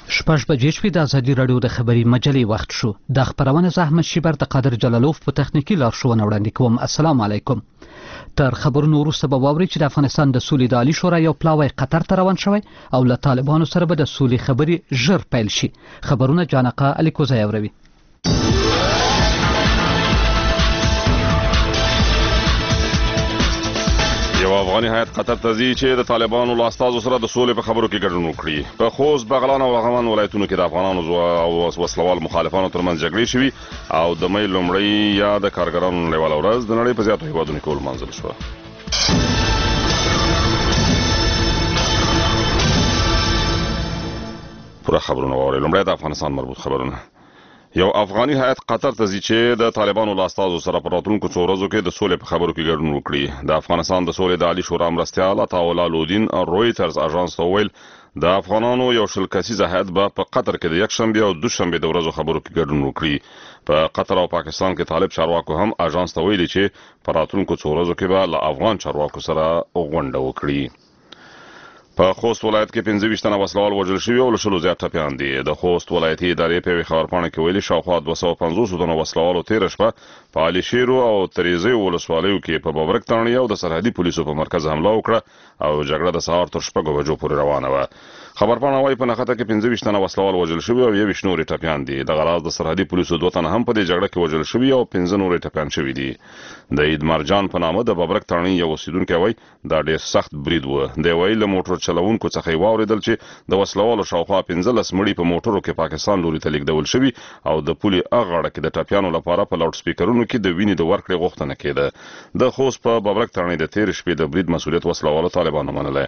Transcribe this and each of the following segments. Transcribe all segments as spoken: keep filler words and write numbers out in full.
شپږ بجې شوې. د ازادي راډیو د خبري مجلې وخت شو. د خبرونه زحمت شیبر د قادر جلالوف په تخنیکی لارښوونه وړاندې کوم. السلام علیکم. تر خبرونو وروسته به واورئ چې د افغانستان د سولې د عالی شورا یو پلاوی قطر ته روان شوی او له طالبانو سره به د سولې خبرې ژر پیل شي. خبرونه جانقه الیکوزی اوروي. یو افغاني هیات قطر ته ځي چې د طالبانو له استازو سره د سولې په خبرو کې ګډون وکړي. په خوست، بغلان او لغمان ولایتونو کې د افغانانو او وسلوال مخالفانو ترمنځ جګړې شوي او د مې لومړۍ یا د کارګرانو نړیواله ورځ د نړۍ په زیاتو هیوادونو کې ولمانځل شوه. پوره خبرونه واورئ. لومړی د افغانستان مربوط خبرونه. یو افغاني هیات قطر ته ځي چې د طالبانو له استازو سره په راتلونکو څو ورځو کې د سولې په خبرو کې ګډون وکړي. د افغانستان د سولې د عالی شورا مرستیال عطاالله لودین رویټرز اژانس ته وویل د افغانانو یو شل کسیزه هیات به په قطر کې د یکشنبې او دوشنبې د ورځو خبرو کې ګډون وکړي. په قطر او پاکستان کې طالب چارواکو هم اژانس ته ویلي چې په راتلونکو څو ورځو کې به له افغان چارواکو سره غونډه وکړي. په خوست ولایت کې پنځه ویشت تنه وسلوال وژل شوي او له شلو زیات ټپیان دي. د خوست ولایتي ادارې په یوې خبرپاڼه کې ویلي شاوخوا دوه سوه پنځوس تنه وسلوالو تېره شپه په علي شیرو او تریزۍ ولسوالیو کې په ببرک تڼۍ او د سرحدي پولیسو په مرکز حمله وکړه او جګړه د سهار تر شپږو بجو پورې روانه وه. خبرپاڼه وايي په نښته کې پنځه ویشت تنه وسلوال وژل شوي او یویشت نورې ټپیان دي. دغه راز د سرحدي پولیسو دوه تنه هم په دې جګړه کې وژل شوي او پنځه نورې ټپیان شوي دي. د عید مرجان په نامه د ببرک تڼۍ یو اوسیدونکی وایي دا ډېر سخت برید و. دی وایي له موټر چلوونکو څخه یې واورېدل چې د وسلوالو شاوخوا پنځلس مړي په موټرو کې پاکستان لوري ته لیږدول شوي او د پولې هغه غاړه کې د ټپیانو لپاره په لاوډ سپیکرونو کې د وینې د ورکړې غوښتنه کېده. د خوست په ببرک تڼۍ د تېرې شپې د برید مسؤلیت وسلوالو طالبانو منلی.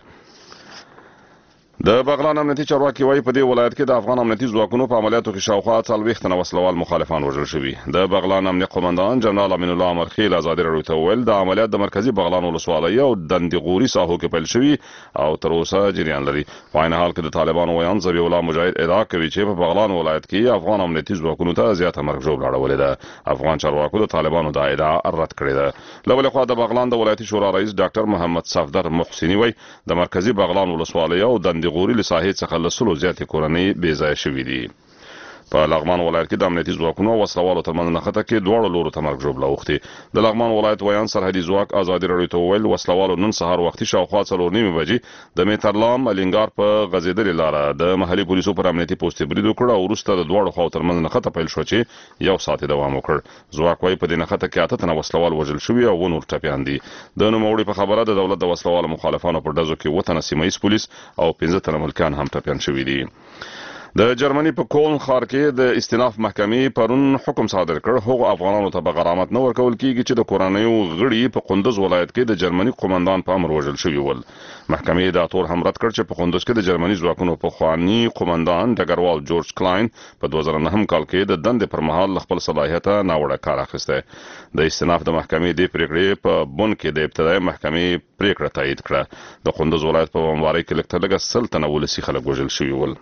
د بغلان امنیتي چارواکي وایي په دې ولایت کې د افغان امنیتي ځواکونو په عملیاتو کې شاوخوا څلوېښت تنه وسلوال مخالفان وژل شوي. د بغلان امنیه قومندان جنرال امین الله امرخیل ازادي راډیو ته وویل د عملیات د مرکزي بغلان ولسوالۍ او دندغوري ساحو کې پیل شوي او تر اوسه جریان لري. په عین حال کې د طالبانو ویان ذبیح الله مجاهد ادعا کوي چې په بغلان ولایت کې افغان امنیتي ځواکونو ته زیاته مرګ ژوبله اړولې ده. افغان چارواکو د طالبانو دا ادعا رد کړې ده. له بلې خوا د بغلان د ولایتي شورا رئیس ډاکټر محمد صفدر محسني وایي د مرکزي بغلان ولسوالۍ او دندغوري له ساحې څخه له سلو زیاتې کورنۍ بې ځایه شوي دي. په لغمان ولایت کې د امنیتي ځواکونو او وسلوالو ترمنځ نښته کې دواړو لورو ته مرګ ژوبله اوښتې. د لغمان ولایت ویان سرحدي ځواک ازادي راډیو ته وویل وسلوالو نن سهار وختي شاوخوا څلور نیمې بجې د میترلام الینګار په غځېدلې لاره د محلي پولیسو پر امنیتي پوستې برید وکړ او وروسته د دواړو خواو ترمنځ نښته پیل شوه چې یو ساعت دوام وکړ. ځواک وایي په دې نښته کې اته تنه وسلوال وژل شوي او اووه نور ټپیان دي. د نوموړي په خبره د دولت د وسلوالو مخالفانو په ډزو کې اووه تنه سیمه ییز پولیس او پنځه تنه ملکیان هم ټپیان شوي دي. د جرمني په کولن ښار کې د استیناف محکمې پرون حکم صادر کړ هغو افغانانو ته به غرامت نه ورکول کیږي چې د کورنیو غړي په قندوز ولایت کې د جرمني قومندان په امر وژل شوي ول. محکمې دا تور هم رد کړ چې په قندوز کې د جرمني ځواکونو پخواني قومندان ډګروال جورج کلاین په دوه زره نهم کال کې د دندې پر مهال له خپل صلاحیته ناوړه کار اخیستی. د استیناف د محکمې دې پرېکړې په بن کې د ابتدایي محکمې پرېکړه تایید کړه. د قندوز ولایت په بمبارۍ کې لږ تر لږه سل تنه ولسي خلک وژل شوي ول.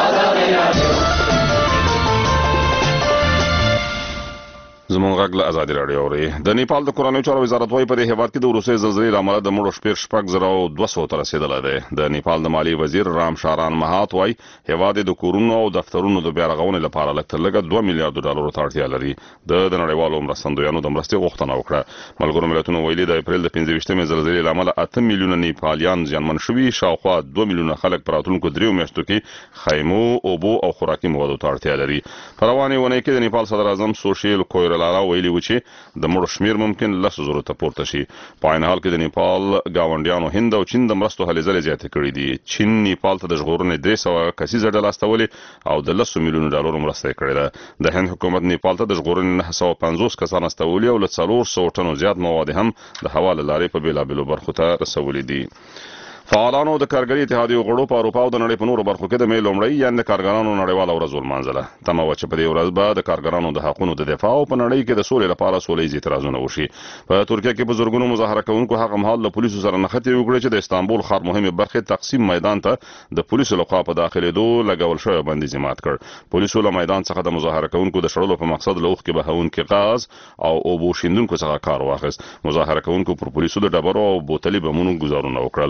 زموږ غږ له ازادي راډیو اورئ. د نیپال د کورنیو چارو وزارت وایي په دې هېواد کې د وروستۍ زلزلې له امله د مړو شمېر شپږ زره او دوه سوو ته رسېدلی دی. د نیپال د مالیې وزیر رام شاران مهات وایي هېواد یې د کورونو او دفترونو د بیا رغونې لپاره لږ تر لږه دوه میلیارډو ډالرو ته اړتیا لري. د د نړیوالو مرستندویانو د مرستې غوښتنه وکړه. ملګرو ملتونو ویلي د اپریل د پنځه ویشتمې زلزلې له امله اته میلیونه نیپالیان زیانمن شوي. شاوخوا دوه میلیونه خلک په راتلونکو دریو میاشتو کې خیمو، اوبو او خوراکي موادو ته اړتیا لري. په روانې اونۍ کې د نیپال صدر اعظم سوشیل کویرلارا ویلي و چې د مړو شمیر ممکن لسو زرو ته پورته شي. په عین حال کې د نیپال ګاونډیانو هند او چین د مرستو هلې ځلې زیاتې کړي دي. چین نیپال ته د ژغورنې درې سوه کسیزه ډله استولې او د لسو میلیونو ډالرو مرسته یې کړې ده. د هند حکومت نیپال ته د ژغورنې نهه سوه پنځوس کسان استولي او له څلور سوو ټنو زیات مواد هم د هوا له لارې په بېلابېلو برخو ته رسولي دي. فعالانو د کارګري اتحادیو غړو په اروپا او د نړۍ په نورو برخو کې د مې لومړۍ یعنې د کارګرانو نړیواله ورځ ولمانځله. تمه وه چې په دې ورځ به د کارګرانو د حقونو د دفاع او په نړۍ کې د سولې لپاره سوله ییز اعتراضونه وشي. په ترکیه کې په زرګونو مظاهره کوونکو هغه مهال له پولیسو سره نښتې وکړې چې د استانبول ښار مهمې برخې تقسیم میدان ته د پولیسو لخوا په داخلېدو لګول شوی بندیز مات کړ. پولیسو له میدان څخه د مظاهره کوونکو د شړلو په مقصد له اوښکې بهونکي غاز او اوبو شیندونکو څخه کار واخیست. مظاهره کوونکو پر پولیسو د ډبرو او بوتلي بمونو ګزارونه وکړل. په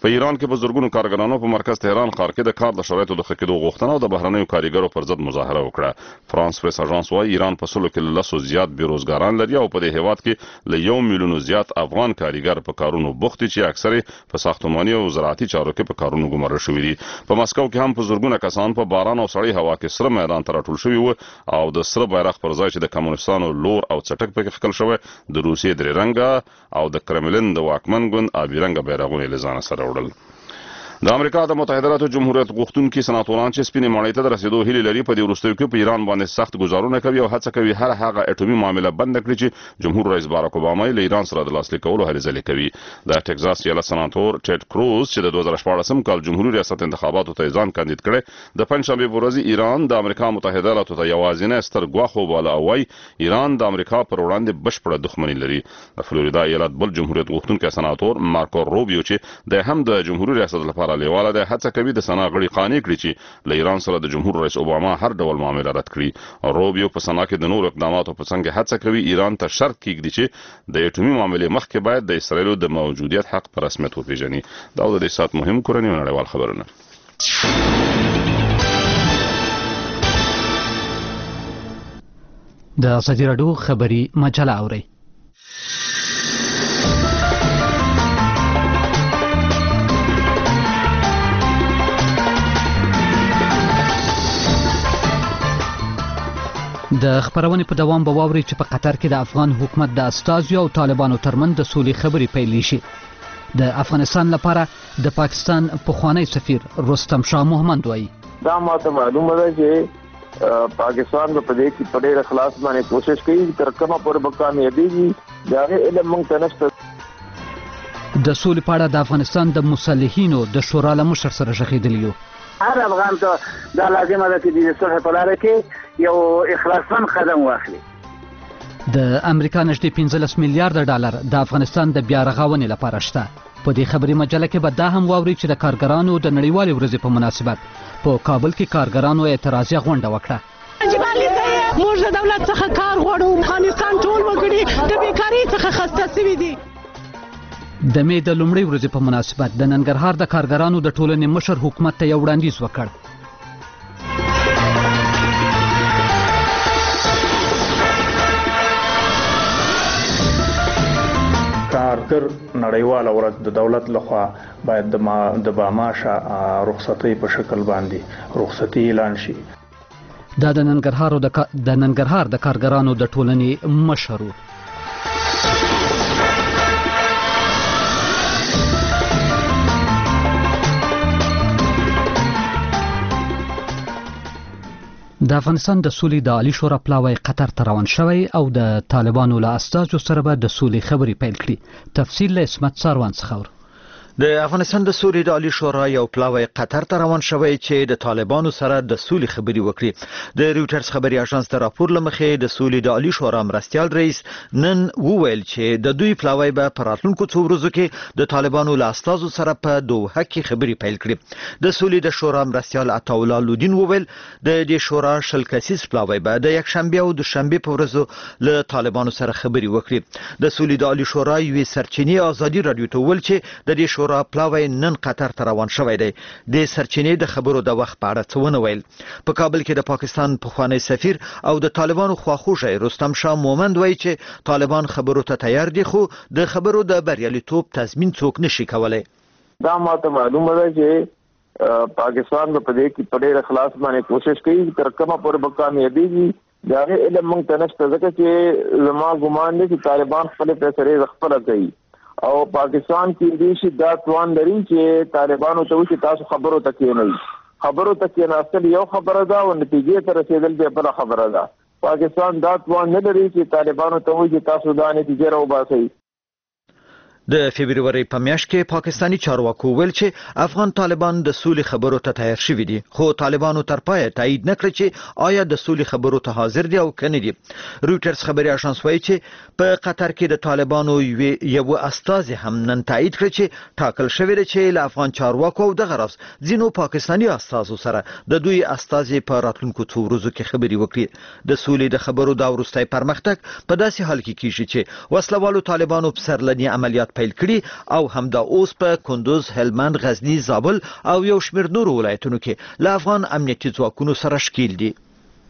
په ایران کې په زرګونو کارګرانو په مرکز تهران ښار کې د کار د شرایطو د ښه کېدو غوښتنه او د بهرنیو کارګرو پر ضد مظاهره وکړه. فرانس پریس اژانس وايي ایران په سلو کې لسو زیات بیروزګاران لري او په دې هیواد کې له یو میلیون زیات افغان کارګر په کارونو بوخت دي چې اکثره په ساختماني او زراعتي چارو کې په کارونو ګمارل شوي دي. په مسکو کې هم په زرګونه کسان په باران او سړې هوا کې سره میدان ته راټول شوي وو او د سره بیرغ پر ځای چې د کمونستانو لور او څټک پکې ښکل شوی د روسیې درې رنګه او د کرملین د واکمن ګوند آبي رنګه بیرغونه له ځانه سره وړل. د امریکا د متحده ایالاتو جمهوریت غوښتونکي سناتوران چې سپینې ماڼۍ ته د رسیدو هیله لري په دې وروستیو کې په ایران باندې سخت ګزارونه کوي او هڅه کوي هر هغه اټومي معامله بند کړي چې جمهور رئیس باراک اوباما له ایران سره د لاسلیک کولو هلې ځلې کوي. د ټکزاس ایالت سناتور ټیډ کروز چې د دوه زره شپاړسم کال جمهوریت ریاست انتخاباتو ته ځان کاندید کړي د پنځشنبه په ورځ ایران د امریکا متحده ایالاتو ته یوازینی ستر ګواښ وباله او وايي ایران د امریکا پر وړاندې بشپړه دښمني لري. د فلوریدا ایالت بل جمهوریت غوښتونکي سناتور مارکو روبیو چې د هم د جمهوریت ریاست لپاره لیواله ده هڅه کوي د سنا غړي قانع کړي چې له ایران سره د جمهور رئیس اوباما هر ډول معامله رد کړي. روبیو په سنا کې د نور اقداماتو په څنګه هڅه کوي ایران ته شرط کیږي چې د اټومي معاملې مخکې باید د اسرایلو د موجودیت حق په رسمیت وپیژني. دا د دې سات مهم کورنی او نړیوال خبرونه. د ازادي راډیو خبري مجله اوري. د خبرونې په دوام به واوري چې په قطر کې د افغان حکومت د استازو او طالبانو ترمنځ د سولې خبرې پیل شي. د افغانستان لپاره د پاکستان پخوانی سفیر رستم شاه محمد وایي دا ماته معلومه ده چې پاکستان په دې کې په ډېر اخلاص باندې کوشش کوي تر کومه پورې به کامیابیږي دا علم موږ ته نشته. د سولې په اړه د افغانستان د مصلحینو د شورا له مشر سره ژغېدلي یو. هر افغان ته دا لازمه ده چې د صلح په لاره کې یو اخلاصمن قدم واخلي. د امریکا نږدې پنځلس میلیارډ ډالر د افغانستان د بیا رغونې لپاره شته. په دې خبري مجله کې به دا هم واوري چې د کارګرانو د نړیوالې ورځې په مناسبت په کابل کې کارګرانو اعتراضي غونډه وکړه. موږ د دولت څخه کار غواړو. افغانستان ټول وګړي د بیکارۍ څخه خسته شوي دي. د مې د لومړۍ ورځې په مناسبت د ننګرهار د کارګرانو د ټولنې مشر حکومت ته یو وړاندیز وکړ. کارګر نړیواله ورځ د دولت لخوا باید د باماشه رخصتۍ په شکل باندې رخصتي اعلان شي. دا د ننګرهار د ننګرهار د کارګرانو د ټولنې مشر د افغانستان د سولې د عالی شورا پلاوی قطر ته روان شوی او د طالبانو له استازو سره به د سولې خبرې پیل کړي. تفصیل له اسمت ساروان څخه. د افغانستان د سولې د عالی شورا یو پلاوی قطر ته روان شوی چې د طالبانو سره د سولې خبرې وکړي. د رويټرز خبري اژانس د راپور لمخې د سولې د عالی شورا مرستيال رئیس نن وویل چې د دوی پلاوی به په راتلونکو څو ورځو کې د طالبانو له استازو سره په دوحه کې خبرې پیل کړي. د سولې د شورا مرستيال عطاءالله لودین وویل د دې شورا شل کسیز پلاوی به د یک شنبه او دوشنبه په ورځو له طالبانو سره خبرې وکړي. د سولې د عالی شورا یوې سرچینې ازادي رادیو ته ویل چې د دې شورا پلاوی نن قطر ته روان شوی دی. د سرچینې د خبرو د وخت په اړه څه ونه ویل. په کابل کې د پاکستان پخوانی سفیر او د طالبانو خواخوږی رستم شاه محمد وایي چې طالبان خبرو ته تیار دي خو د خبرو د بریالیتوب تضمین څوک نشي کولای. دا ماته معلومه ده چې پاکستان په دې کې په ډېر اخلاص باندې کوشش کوي تر کومه پورې به کامیابیږي دا علم موږ ته نشته ځکه چې زما ګمان دی چې طالبان خپل فیصلې خپله کوي او پاکستان کې دې شي دا توان لري چې طالبانو ته وشي تاسو خبرو ته کېنئ. خبرو ته کېناستل یو خبره ده او نتیجې ته رسیدل بیا بله خبره ده. پاکستان دا توان نه لري چې طالبانو ته وشي تاسو دا نتیجه راوباسئ. د فبرवरी په میاشت کې پاکستانی چارواکو ویل چې افغان طالبان د سولې خبرو ته تیار شوي دي خو طالبانو تر پایه تایید نکړ چې آیا د سولې خبرو ته حاضر دي او کنه دي. رويټرز خبري اژانس وایي چې په قطر کې د طالبانو یو استازي هم نن تایید کړ چې ټاکل شوی دی چې له افغان چارواکو او د غرض ځینو پاکستانی استازو سره د دوی استازي په راتلونکو څو ورځو کې خبري وکړي. د سولې د خبرو دا ورستۍ پرمختګ په داسې حال کې کیږي چې وسلوالو طالبانو په سرلني عملیات پیل کړي او همدا اوس په کندوز، هلمند، غزنی، زابل او یو شمېر نورو ولایتونو کې له افغان امنیتي ځواکونو سره ښکېل دي.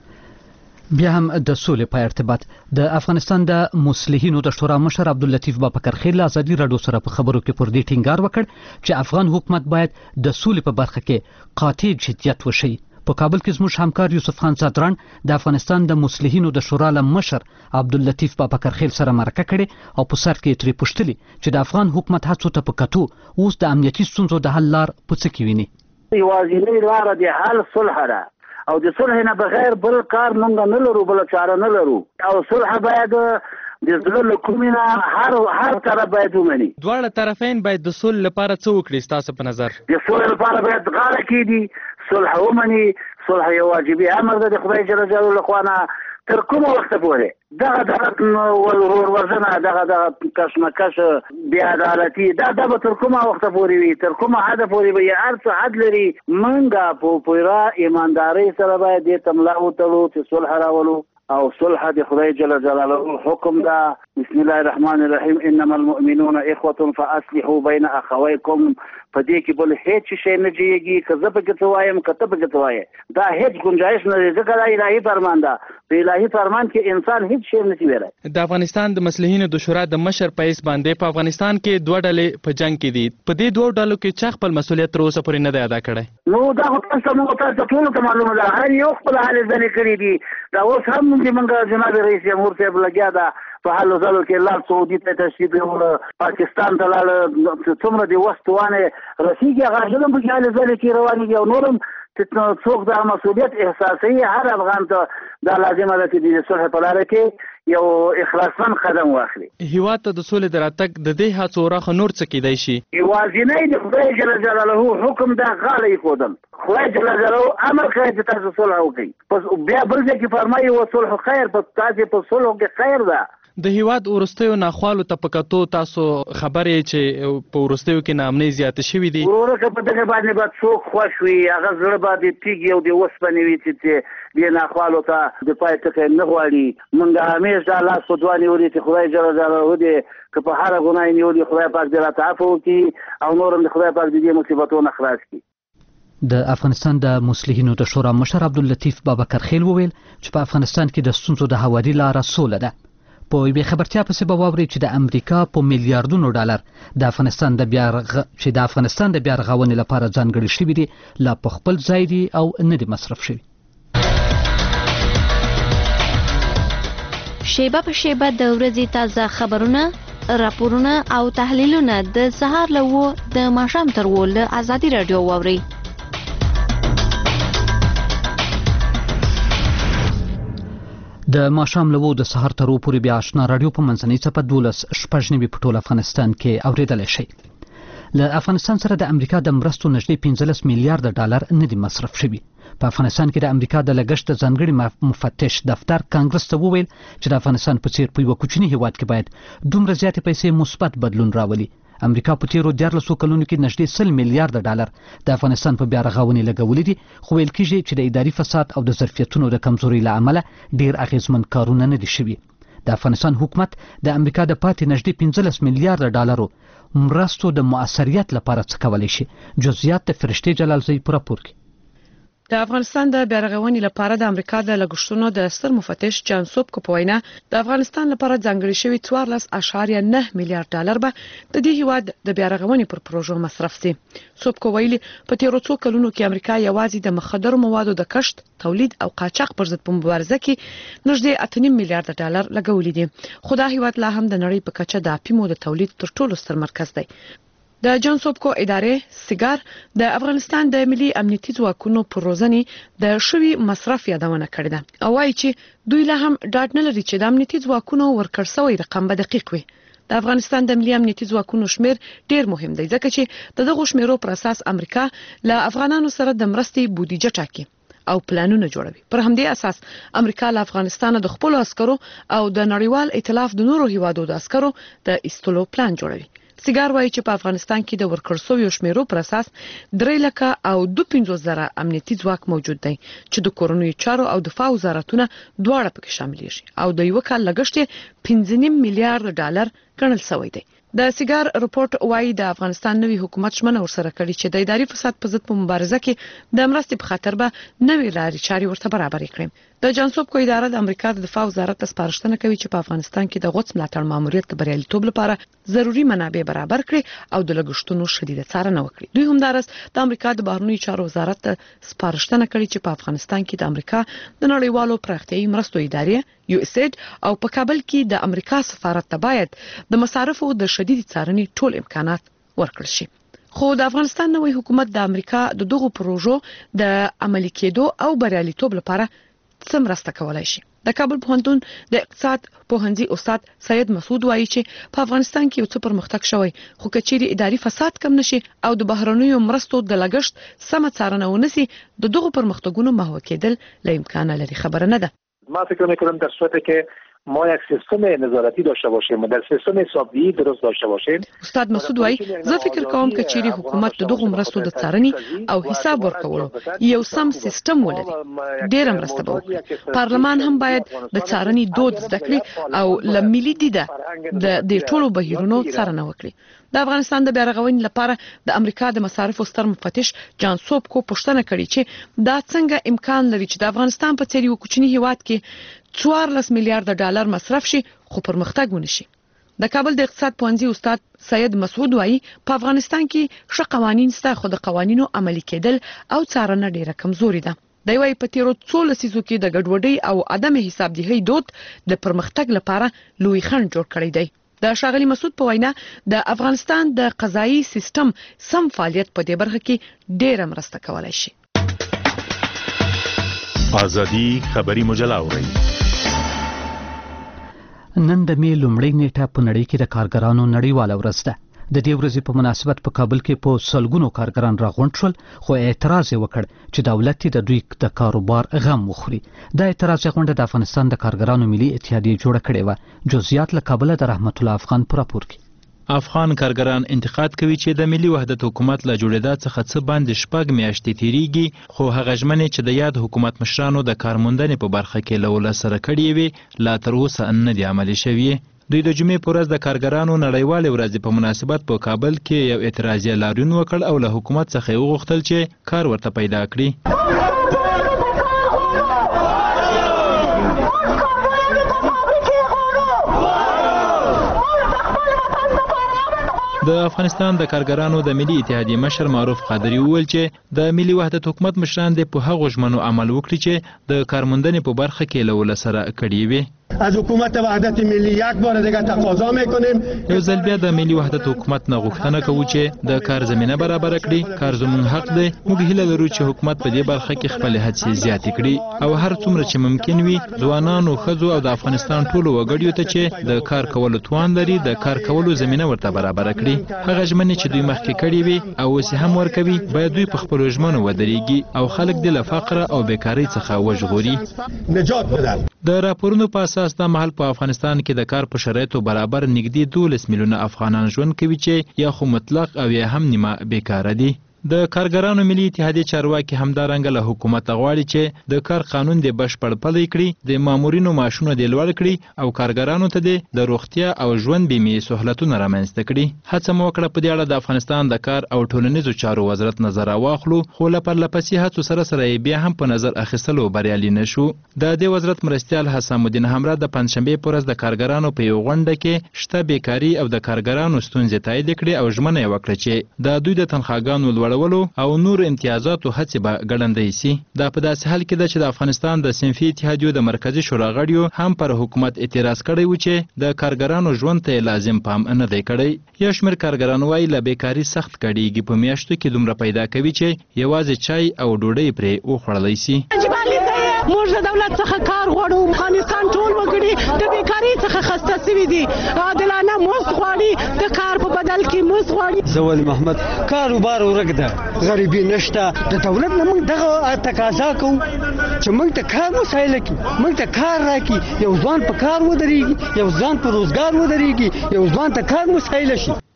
بیا هم د سولې په ارتباط د افغانستان د مصلحینو د شورا مشر عبداللطیف بابکرخیل ازادي راډیو سره په خبرو کې پر دې ټینګار وکړ چې افغان حکومت باید د سولې په برخه کې قاطع جدیت وشي. په کابل کې زموږ همکار یوسف خان زادران د افغانستان د مصلحینو د شورا له مشر عبداللطیف بابکرخیل سره مرکه کړې او په سر کې ترې پوښتلي چې د افغان حکومت هڅو ته په کتو اوس د امنیتي ستونزو د حل لار په څه کې ویني. یوازینۍ لاره د حل صلح ده او د صلح نه بغیر بل کار موږ نه لرو، بل چاره نه لرو او صلح باید د زړه له کومې نه هر هر طرف باید ومني. دواړه طرفین باید د صلح لپاره څه وکړي ستاسو په نظر؟ د صلح لپاره باید غاړه کېږدي، صلح ومني. صلح یو واجبي امر ده د خدای جل جلاله لخوا نه تر کومه وخته پورې دغه دغه ورور وژنه، دغه دغه کشمکش، بې عدالتي دا دا به تر کومه وخته پورې وي، تر کومه حده پورې به هر څه حد لري. موږ په پوره ایماندارۍ سره باید دې ته ملا وتړو چې صلح راولو او صلح د خدای جل جلاله حکم ده. بسم الله الرحمن الرحیم انما المؤمنون اخوة فاصلحوا بین اخویکم. په دې کې بل هیڅ شی نه جوړیږي، که زه پکې څه وایم که ته پکې څه وایې، دا هیڅ گنجایش نه دی، ځکه دا الهي فرمان ده. په الهي فرمان کې انسان هیڅ شی نه شي ویلی. د افغانستان د مصلحینو د شورا د مشر په حیث باندې په افغانستان کې دوه ډلې په جنگ کې دي. په دې دوه ډلو کې چا خپل مسؤلیت تر اوسه پورې نه دی ادا کړی؟ نو دا خو تاسو ته موږ تاسو ټولو ته معلومه ده، هر یو خپل هلې ځلې کړي دي. دا اوس هم موږ جناب رئیس جمهور صاحب لګیا ده په حالو ځلو کې لار سعودي ته تشریف یووړه، پاکستان ته لاړه، څومره د وخت وانې رسېږي هغه ژلم پکې هلې ځلې کې روانېږي او نور هم څوک دا مسؤلیت احساسوي. هر افغان ته دا لازمه ده چې د صلح په لاره کې یو اخلاصمند قدم واخلي. هېواد ته د سولې د راتګ د دې هڅو وراخه نور څه کیدای شي؟ یوازینی د خدای جل جلاله حکم دا غاړه ایښودل. خدای جل جلاله امر کوي چې تاسو صلح وکړئ، پس بیا بل ځای کې فرمایي وصلح خیر، پس تاسې په صلح کې خیر ده. د هیواد وروستیو ناخوالو ته په کتو تاسو خبرې چې په وروستیو کې ناامنۍ زیاته شوي دي، وروره که په دغه باندې به څوک خوښ وي، هغه زړه به د تیږې او د اوسپنې وي چې دې ناخوالو ته د پای ټکی نه غواړي. موږ همیش دا لاس په دوه نیولي چې خدای جل جلاله دې که په هره ګناه یې نیولي خدای پاک دې راته عفو وکړي او نور هم د خدای پاک د دې مصیبتونو خلاص کړي. د افغانستان د مصلحینو د شورا مشر عبداللطیف بابکرخیل وویل چې په افغانستان کې د ستونزو د هواري لاره سوله ده. په یوې خبرتیا پسې به واورئ چې د امریکا په میلیارډونو ډالر د افغانستان د بیا رغ... چې د افغانستان د بیا رغونې لپاره ځانګړي شوي دي لا په خپل ځای دي او نه دي مصرف شوي. شیبه په شیبه د ورځې تازه خبرونه، راپورونه او تحلیلونه د سهار له اوو د ماښام تر اوو له ازادي راډیو واورئ. د ماښام له اوو د سهار تر اوو پورې بیا اشنا راډیو په منځنۍ څپه دولس شپږ نوي په ټول افغانستان کې اورېدلی شئ. له افغانستان سره د امریکا د مرستو نږدې پنځلس میلیارډه ډالر نه دي مصرف شوي. په افغانستان کې د امریکا د لګښت د ځانګړي مفتش دفتر کانګرس ته وویل چې د افغانستان په څیر په یوه کوچني هیواد کې باید دومره زیاتې پیسې مثبت بدلون راولي. امریکا په تیرو دیارلسو کلونو کې نږدې سل میلیارډه ډالر د افغانستان په بیا رغونې لګولي دي، خو ویل کېږي چې د اداري فساد او د ظرفیتونو د کمزورۍ له امله ډېر اغېزمن کارونه نه دي شوي. د افغانستان حکومت د امریکا د پاتې نږدې پنځلس میلیارډه ډالرو مرستو د مؤثریت لپاره څه کولی شي؟ جزئیات د فرشتې جلالزی په راپور کې. د افغانستان د بیا رغونې لپاره د امریکا د لګښتونو د ستر مفتش جان سوبکو په وینا د افغانستان لپاره ځانګړي شوي څوارلس اعشاریه نه میلیارډ ډالر به د دې هیواد د بیا رغونې پر پروژو مصرف شي. سوبکو ویلي په تیرو څو کلونو کې امریکا یوازې د مخدرو موادو د کشت، تولید او قاچاق پر ضد په مبارزه کې نږدې اته نیم میلیارډ ډالر لګولي دي، خو دا هیواد لا هم د نړۍ په کچه د اپیمو د تولید تر ټولو ستر مرکز دی. د جان سوبکو ادارې سیګار د افغانستان د ملي امنیتي ځواکونو پر روزنې د شوي مصرف یادونه کړې ده او وايي چې دوی لا هم ډاډ نه لري چې د امنیتي ځواکونو ورکړ شوی رقم به دقیق وي. د افغانستان د ملي امنیتي ځواکونو شمیر ډیر مهم دی ځکه چې د دغه شمیرو پر اساس امریکا له افغانانو سره د مرستې بودیجه ټاکي او پلانونه جوړوي. پر همدې اساس امریکا له افغانستان د خپل عسکرو او د نړیوال ائتلاف د نورو هیوادو د عسکرو د ایستلو پلان جوړوي. سیګار وایي چې په افغانستان کې د ورکړ شویو شمیرو پر اساس درې لکه او دوه پنځوس زره امنیتي ځواک موجود دی چې د کورنیو چارو او دفاع وزارتونه دواړه پکې شاملېږي او د یو کال لګښت پنځه نیم میلیارډ ډالر ګڼل شوی دی. د سیګار رپورت وايي د افغانستان نوي حکومت شمنه ورسره کړي چې د اداري فساد په ضد په مبارزه کې د مرستې په خاطر به نوي لارې چارې ورته برابر کړي. د جانسوب کو اداره د امریکا د دفاع وزارت ته سپارښتنه کوي چې په افغانستان کې د غوڅ ملاتړ ماموریت د بریالیتوب لپاره ضروري منابع برابر کړي او د لګښتونو شدیده څارنه وکړي. دوی همدارس د امریکا د بهرنیو چارو وزارت ته سپارښتنه کړې چې په افغانستان کې د امریکا د نړیوالو پراختیایي مرستو ادارې یو اس اید او په کابل کې د امریکا سفارت ته باید د مصارفو د شدید څارنې ټول امکانات ورکړل شي. خو د افغانستان نوی حکومت د امریکا د دغو پروژو د عملي کېدو او بریالیتوب لپاره څه مرسته کولای شي. د کابل پوهنتون د اقتصاد پوهنځي استاد سید مسعود وایي چې په افغانستان کې یو څه پرمختګ شوی خو کچېری اداري فساد کم نشي او د بهرنیو مرستو د لګښت سم څارنه ونسي د دغو پرمختګونو محو کېدل له امکان لري خبره نه ده. ما فکر می‌کنم در صورتی که ما یک سیستم نظارتی داشته باشیم و در سیستم حسابدهی درست داشته باشیم. استاد مسعود وایي زه فکر کوم چې چیرې حکومت د دغه مرستو د څارنې او حساب ورکولو یو سم سیستم ولري ډېر مرسته به وکړي. پارلمان هم باید د څارنې دود زده کړي او له ملي دیده د دې ټولو بهیرونو څارنه وکړي. د افغانستان د بیارغونې لپاره د امریکا د مصارفو ستر مفتش جانسوب کو پوښتنه کړې چې دا څنګه امکان لري چې د افغانستان په څیر یو کوچنی هیواد کې څوارلس میلیارډ ډالر مصرف شي خو پرمختګ ونشي. د کابل د اقتصاد پوهنځي استاد سید مسعود وایي په افغانستان کې ښه قوانین شته خو د قوانینو عملي کېدل او څارنه ډیره کمزوري ده. د وایي په تیرو څو لسیزو کې د ګډوډۍ او عدم حسابدهۍ دود د پرمختګ لپاره لوی خنډ جوړ کړی دی. د شاغلی مسعود په وینا د افغانستان د قضایي سیستم سم فعالیت په دې برخه کې ډیره مرسته کولای شي. ازادي خبري مجله اوري. نن د می لومړی نیټه په نړۍ کې د کارګرانو نړیواله ورځ ده. د دې ورځې په مناسبت په کابل کې په سلګونو کارګران راغونډ شول خو اعتراض وکړ چې دولت د دوی د کاروبار غم وخوري. دا اعتراض غونډه د افغانستان د کارګرانو ملي اتحادیه جوړه کړې و. جزئیات له کابل د رحمت الله افغان پر راپور کې. افغان کارګران انتقاد کوي چې د ملي وحدت حکومت له جوړېدا څخه څه باندې شپږ میاشتې تیریږي خو هغه ژمنې چې د یاد حکومت مشرانو د کارموندنې په برخه کې له ولس سره کړې وي لا تر اوسه نه دي عملي شوي. دوی د جمعې په ورځ د کارګرانو نړیوالې ورځې په مناسبت په کابل کې یو اعتراضیه لاریون وکړ او له حکومت څخه یې وغوښتل چې کار ورته پیدا کړي. د افغانستان د کارګرانو د ملي اتحادیې مشر معروف قادری وویل چې د ملي وحدت حکومت مشران د په هغو ژمنو عمل وکړي چې د کارموندنې په برخه کې له ولس سره کړي وي. از حکومت وحدت ملی یک بار دیگه تقاضا میکنیم یو ځل بیا د ملي وحدت حکومت نه غوښتنه کوو چې د کار زمینه برابر کړي. کار زموږ حق دی. موږ هیله لرو چې حکومت په دې برخه کې خپل هڅې زیاتې کړي او هر څومره چې ممکن وي ځوانانو ښځو او د افغانستان ټولو وګړیو ته چې د کار کولو توان لري د کار کولو زمینه ورته برابر کړي. هغه ژمنې چې دوی مخکې کړي وي او اوس هم ورکوي باید دوی په خپلو ژمنو ودرېږي او خلک دې له فقر او بیکارۍ څخه وژغوري. نجات بدل. د راپورونو په اساس د محل په افغانستان کې د کار په شرایطو برابر نږدې دولس میلیونه افغانان ژوند کوي چې یا خو مطلق او یا هم نیمه بیکاره دي. د کارګرانو ملي اتحادیې چارواکي همدارنګه له حکومت غواړي چې د کار قانون د بشپړ پلی کړي، د مامورینو معاشونه د لوړ کړي او کارګرانو ته د روغتیا او ژوند بیمې سہولتونه رامنځته کړي. هڅه مو وکړه په دې اړه د افغانستان د کار او ټولنیزو چارو وزارت نظر واخلو، خو له پرلپسې هڅو سره سره بیا هم په نظر اخیستلو بریالي نشو. د دې وزارت مرستیال حسام الدین همرا د پنځشنبې په ورځ د کارګرانو په یو غونډه کې شته بیکاري او د کارګرانو ستونزې تایید کړې او ژمنه یې وکړه چې د دوی د تنخواګانو لوړولو او نور امتیازاتو هڅې به ګړندۍ سي. دا په داسې حال کې ده چې د افغانستان د صنفي اتحادیو د مرکزي شورا غړیو هم پر حکومت اعتراض کړی و چې د کارګرانو ژوند ته لازم پام نه دی کړی. یو شمېر کارګران وایي له بیکاري سخت کړیږي، په میاشتو کې دومره پیدا کوي چې یوازې چای او ډوډۍ پرې وخوړلی سي. موږ د دولت څخه کار غواړو. افغانستان ټول وګړي د بیکارۍ څخه خسته سوي دي. عادلانه مزد غواړي، د کار په بدل کې مزد غواړي. زه ولي محمد کاروبار ورک ده، غریبي نشته. د دولت نه موږ دغه تقاضا کوو چې موږ ته کار مسایله کړي، موږ ته کار راکړي، یو ځوان په کار ودرېږي، یو ځوان په روزګار ودرېږي، یو ځوان ته کار مسایله شي.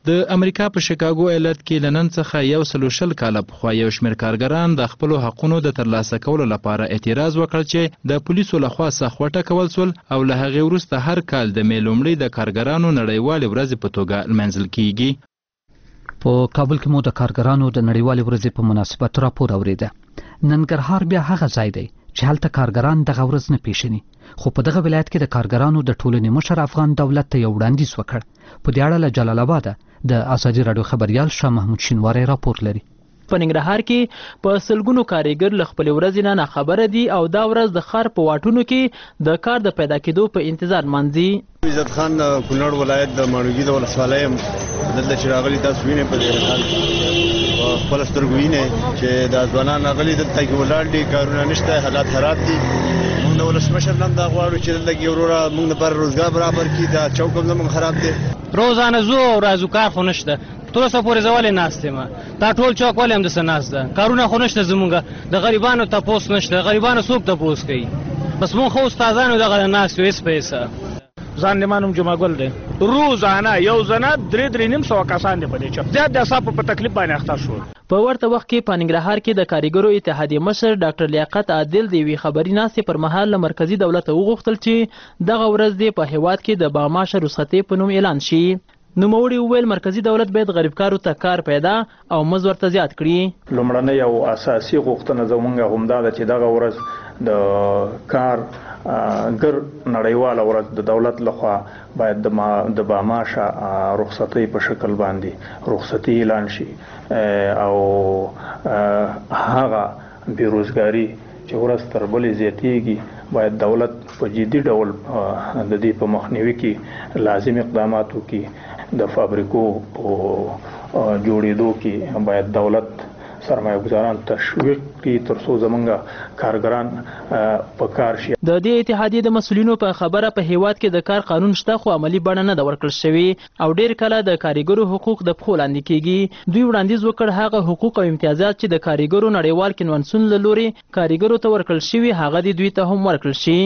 د امریکا په شیکاګو ایالت کې لنن څخه یو سلو شل کاله پخوا یو شمېر کارګران د خپلو حقونو د ترلاسه کولو لپاره اعتراض وکړ چې د پولیسو لخوا سخت وټکول سول او له هغې وروسته هر کال د مې لومړۍ د کارګرانو نړیوالې ورځې په توګه لمانځل کیږي. په کابل کې مو د کارګرانو د نړیوالې ورځې په مناسبت راپور اوریده. ننګرهار بیا هغه ځای دی چې هلته کارګران دغه ورځ نه پیژني، خو په دغه ولایت کې د کارګرانو د ټولنې مشر افغان دولت ته یو وړاندیز وکړ. په دې اړه له جلال آباد د ازادي راډیو خبريال شاه محمود شینواری راپور لري. په ننګرهار کې په سلګونو کارګر له خپل ورځې نه خبره دي او دا ورځ د خار په واټونو کې د کار د پیدا کېدو په انتظار مانځي. عزت خان د کونړ ولایت د ماڼوګي د ولسوالۍ دلته چې راغلي تاسو وینئ په دې حال په خپل سترګو وینئ چې دا ځوانان راغلي دلته کې ولاړ دي، کارونه نشته، حالات خراب دي. موږ د ولسمشر نن دا غواړو چې دلته کې وروره موږ لپاره روزګار برابر کړي. دا چوک هم زموږ خراب دی، روزانه زو او راځو کار خو نشته. تر اوسه پورې زه ولې ناست یم؟ دا ټول چوک ولې همداسې ناست ده؟ کارونه خو نشته زمونږ، د غریبانو تپوس نشته، د غریبانو څوک تپوس کوي؟ بس مونږ خو استادانو دغه ناست یو هېڅ پیسه. ځان دې مانوم جمعه ګل دی، روزانه یو زنه درې درې نیم سوه کسان دي په دې چوک، زیات د اصحابو په تکلیف باندې اخته شو. په ورته وخت کې په ننګرهار کې د کارګرو اتحادیې مشر ډاکټر لیاقت عادل د یوې خبري ناستې پر مهال له مرکزي دولت وغوښتل چې دغه ورځ دې په هېواد کې د باغماشه رخصتۍ په نوم اعلان شي. نوموړي وویل مرکزي دولت باید غریبکارو ته کار پیدا او مزد ورته زیات کړي. لومړنۍ او اساسي غوښتنه زموږ همدا ده چې دغه ورځ د کار ګر نړیواله ورځ د دولت لخوا باید د باغماشه رخصتۍ په شکل باندې رخصتي اعلان شي او هغه بیروزګاري چې ورځ تر بلې زیاتیږي باید دولت په جدي ډول د دې په مخنیوي کې لازم اقدامات وکړي. د فابریکو په جوړېدو کې باید دولت سرمایه گزاران تشویق کړي ترڅو زمونږ کارګران په کار شي. د دې اتحادیې د مسؤلینو په خبره په هیواد کې د کار قانون شته خو عملی بڼه نه ده ورکړل شوې او ډیر کله د کارګرو حقوق د پښو لاندې کیږي. دوی وړاندیز وکړ هغه حقوق او امتیازات چې د کارګرو نړیوال کنونسیون له لوري کارګرو ته ورکړل شوي هغه د دوی ته هم ورکړل شي.